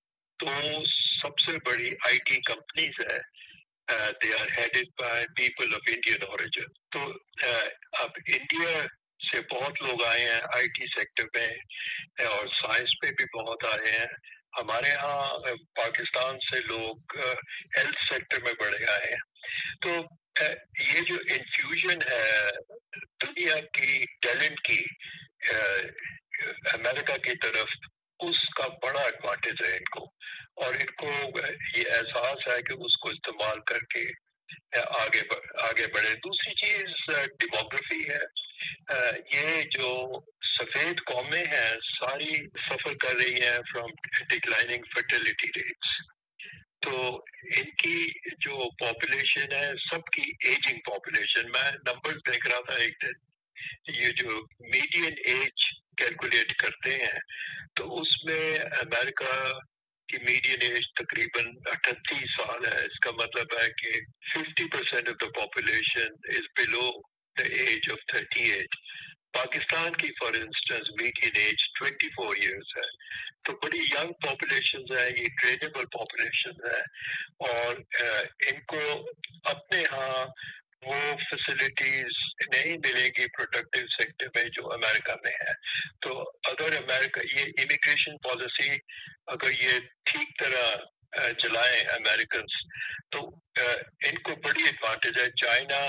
दो सबसे बड़ी आईटी कंपनीज है, Uh, they are headed by people of Indian origin. तो uh, अब इंडिया से बहुत लोग आए हैं आईटी सेक्टर में और साइंस में भी बहुत आए हैं। हमारे यहाँ पाकिस्तान से लोग हेल्थ uh, सेक्टर में बड़े आए हैं। तो uh, ये जो इन्फ्यूजन है दुनिया की टैलेंट की uh, अमेरिका की तरफ, उसका बड़ा एडवांटेज है इनको और इनको ये एहसास है कि उसको इस्तेमाल करके आगे आगे बढ़े। दूसरी चीज डेमोग्राफी है। ये जो सफेद कौमें हैं सारी सफर कर रही हैं फ्रॉम डिक्लाइनिंग फर्टिलिटी रेट्स। तो इनकी जो पॉपुलेशन है सबकी एजिंग पॉपुलेशन, मैं नंबर्स देख रहा था एक दिन, ये जो मीडियन एज कैलकुलेट करते हैं तो उसमें अमेरिका की मीडियन एज तकरीबन अठतीस साल है। इसका मतलब है कि fifty percent of the population is below the age of thirty eight. Pakistan की for instance median age twenty four years है। तो बड़ी यंग पॉपुलेशन है, ये ट्रेनेबल पॉपुलेशन है और इनको अपने यहाँ वो फैसिलिटीज नहीं मिलेगी प्रोडक्टिव सेक्टर में जो अमेरिका में है। तो अगर अमेरिका ये इमिग्रेशन पॉलिसी अगर ये ठीक तरह चलाएं अमेरिकन तो इनको बड़ी एडवांटेज है। चाइना,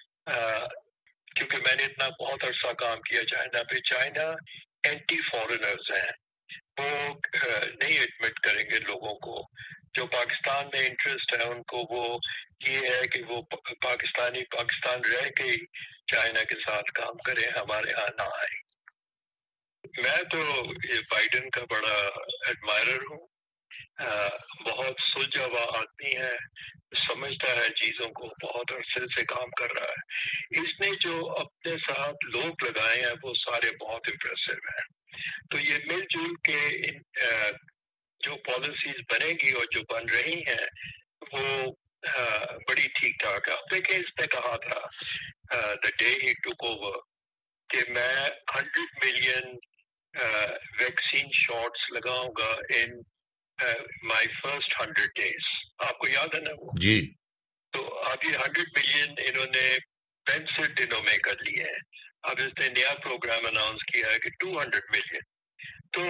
क्योंकि मैंने इतना बहुत अरसा काम किया चाइना पे, चाइना एंटी फॉरेनर्स हैं, वो नहीं एडमिट करेंगे लोगों को। जो पाकिस्तान में इंटरेस्ट है उनको वो ये है कि वो पाकिस्तानी पाकिस्तान रह के ही चाइना के साथ काम करें, हमारे यहाँ ना आए। मैं तो ये बाइडेन का बड़ा एडमायरर हूँ। बहुत सुलझा हुआ आदमी है, समझता है चीजों को, बहुत अरसे से काम कर रहा है। इसने जो अपने साथ लोग लगाए हैं वो सारे बहुत इम्प्रेसिव हैं। तो ये मिलजुल के इन, आ, जो पॉलिसीज बनेगी और जो बन रही हैं वो आ, बड़ी ठीक ठाक है। देखिए इसने कहा था the day he took over कि मैं हंड्रेड मिलियन वैक्सीन शॉट्स लगाऊंगा in my first hundred days. आपको याद है ना वो? जी। तो अब ये हंड्रेड मिलियन इन्होंने पेंसिल दिनों में कर लिए हैं। अब इसने नया प्रोग्राम अनाउंस किया है कि टू हंड्रेड मिलियन। तो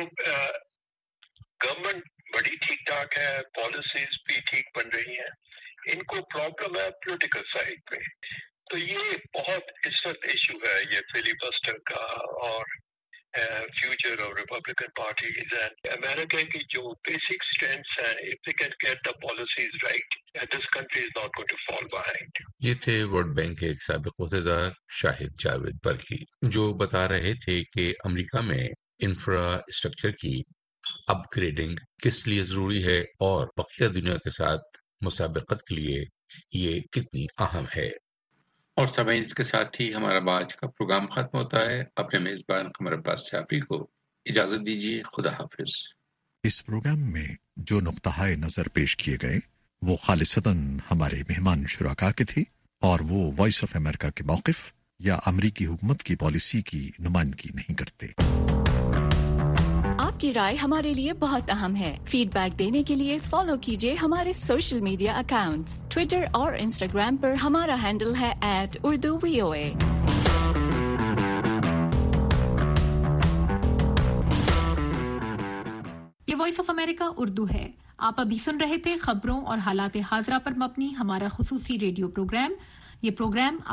गवर्नमेंट बड़ी ठीक ठाक है, पॉलिसीज भी ठीक बन रही हैं। इनको प्रॉब्लम है पॉलिटिकल साइड पे। तो ये बहुत इस वक्त इशू है ये फिलिबस्टर का और future of Republican parties and America की जो बेसिक स्ट्रेंथ्स हैं, if they can get the policies right, this country is not going to fall behind. ये थे वर्ल्ड बैंक के एक साबिक अहदेदार शाहिद जावेद बरकी, जो बता रहे थे कि अमेरिका में इंफ्रास्ट्रक्चर की अपग्रेडिंग किस लिए जरूरी है और बकिया दुनिया के साथ मुसाबकत के लिए ये कितनी अहम है। और सब इसके साथ ही हमारा आज का प्रोग्राम खत्म होता है। अपने मेजबान कमर अब्बास जाफरी को इजाजत दीजिए। खुदा हाफिज। इस प्रोग्राम में जो नुक्ताए नजर पेश किए गए वो खालिसतन हमारे मेहमान शुराका के थे और वो वॉइस ऑफ अमेरिका के मौक़िफ़ या अमरीकी हुकूमत की पॉलिसी की नुमाइंदगी नहीं करते। آپ کی رائے ہمارے لیے بہت اہم ہے. فیڈ بیک دینے کے لیے فالو کیجیے ہمارے سوشل میڈیا اکاؤنٹس. ٹویٹر اور انسٹاگرام پر ہمارا ہینڈل ہے ایٹ اردو وی او اے. یہ وائس آف امریکہ اردو ہے. آپ ابھی سن رہے تھے خبروں اور حالات حاضرہ پر مبنی ہمارا خصوصی ریڈیو پروگرام. یہ پروگرام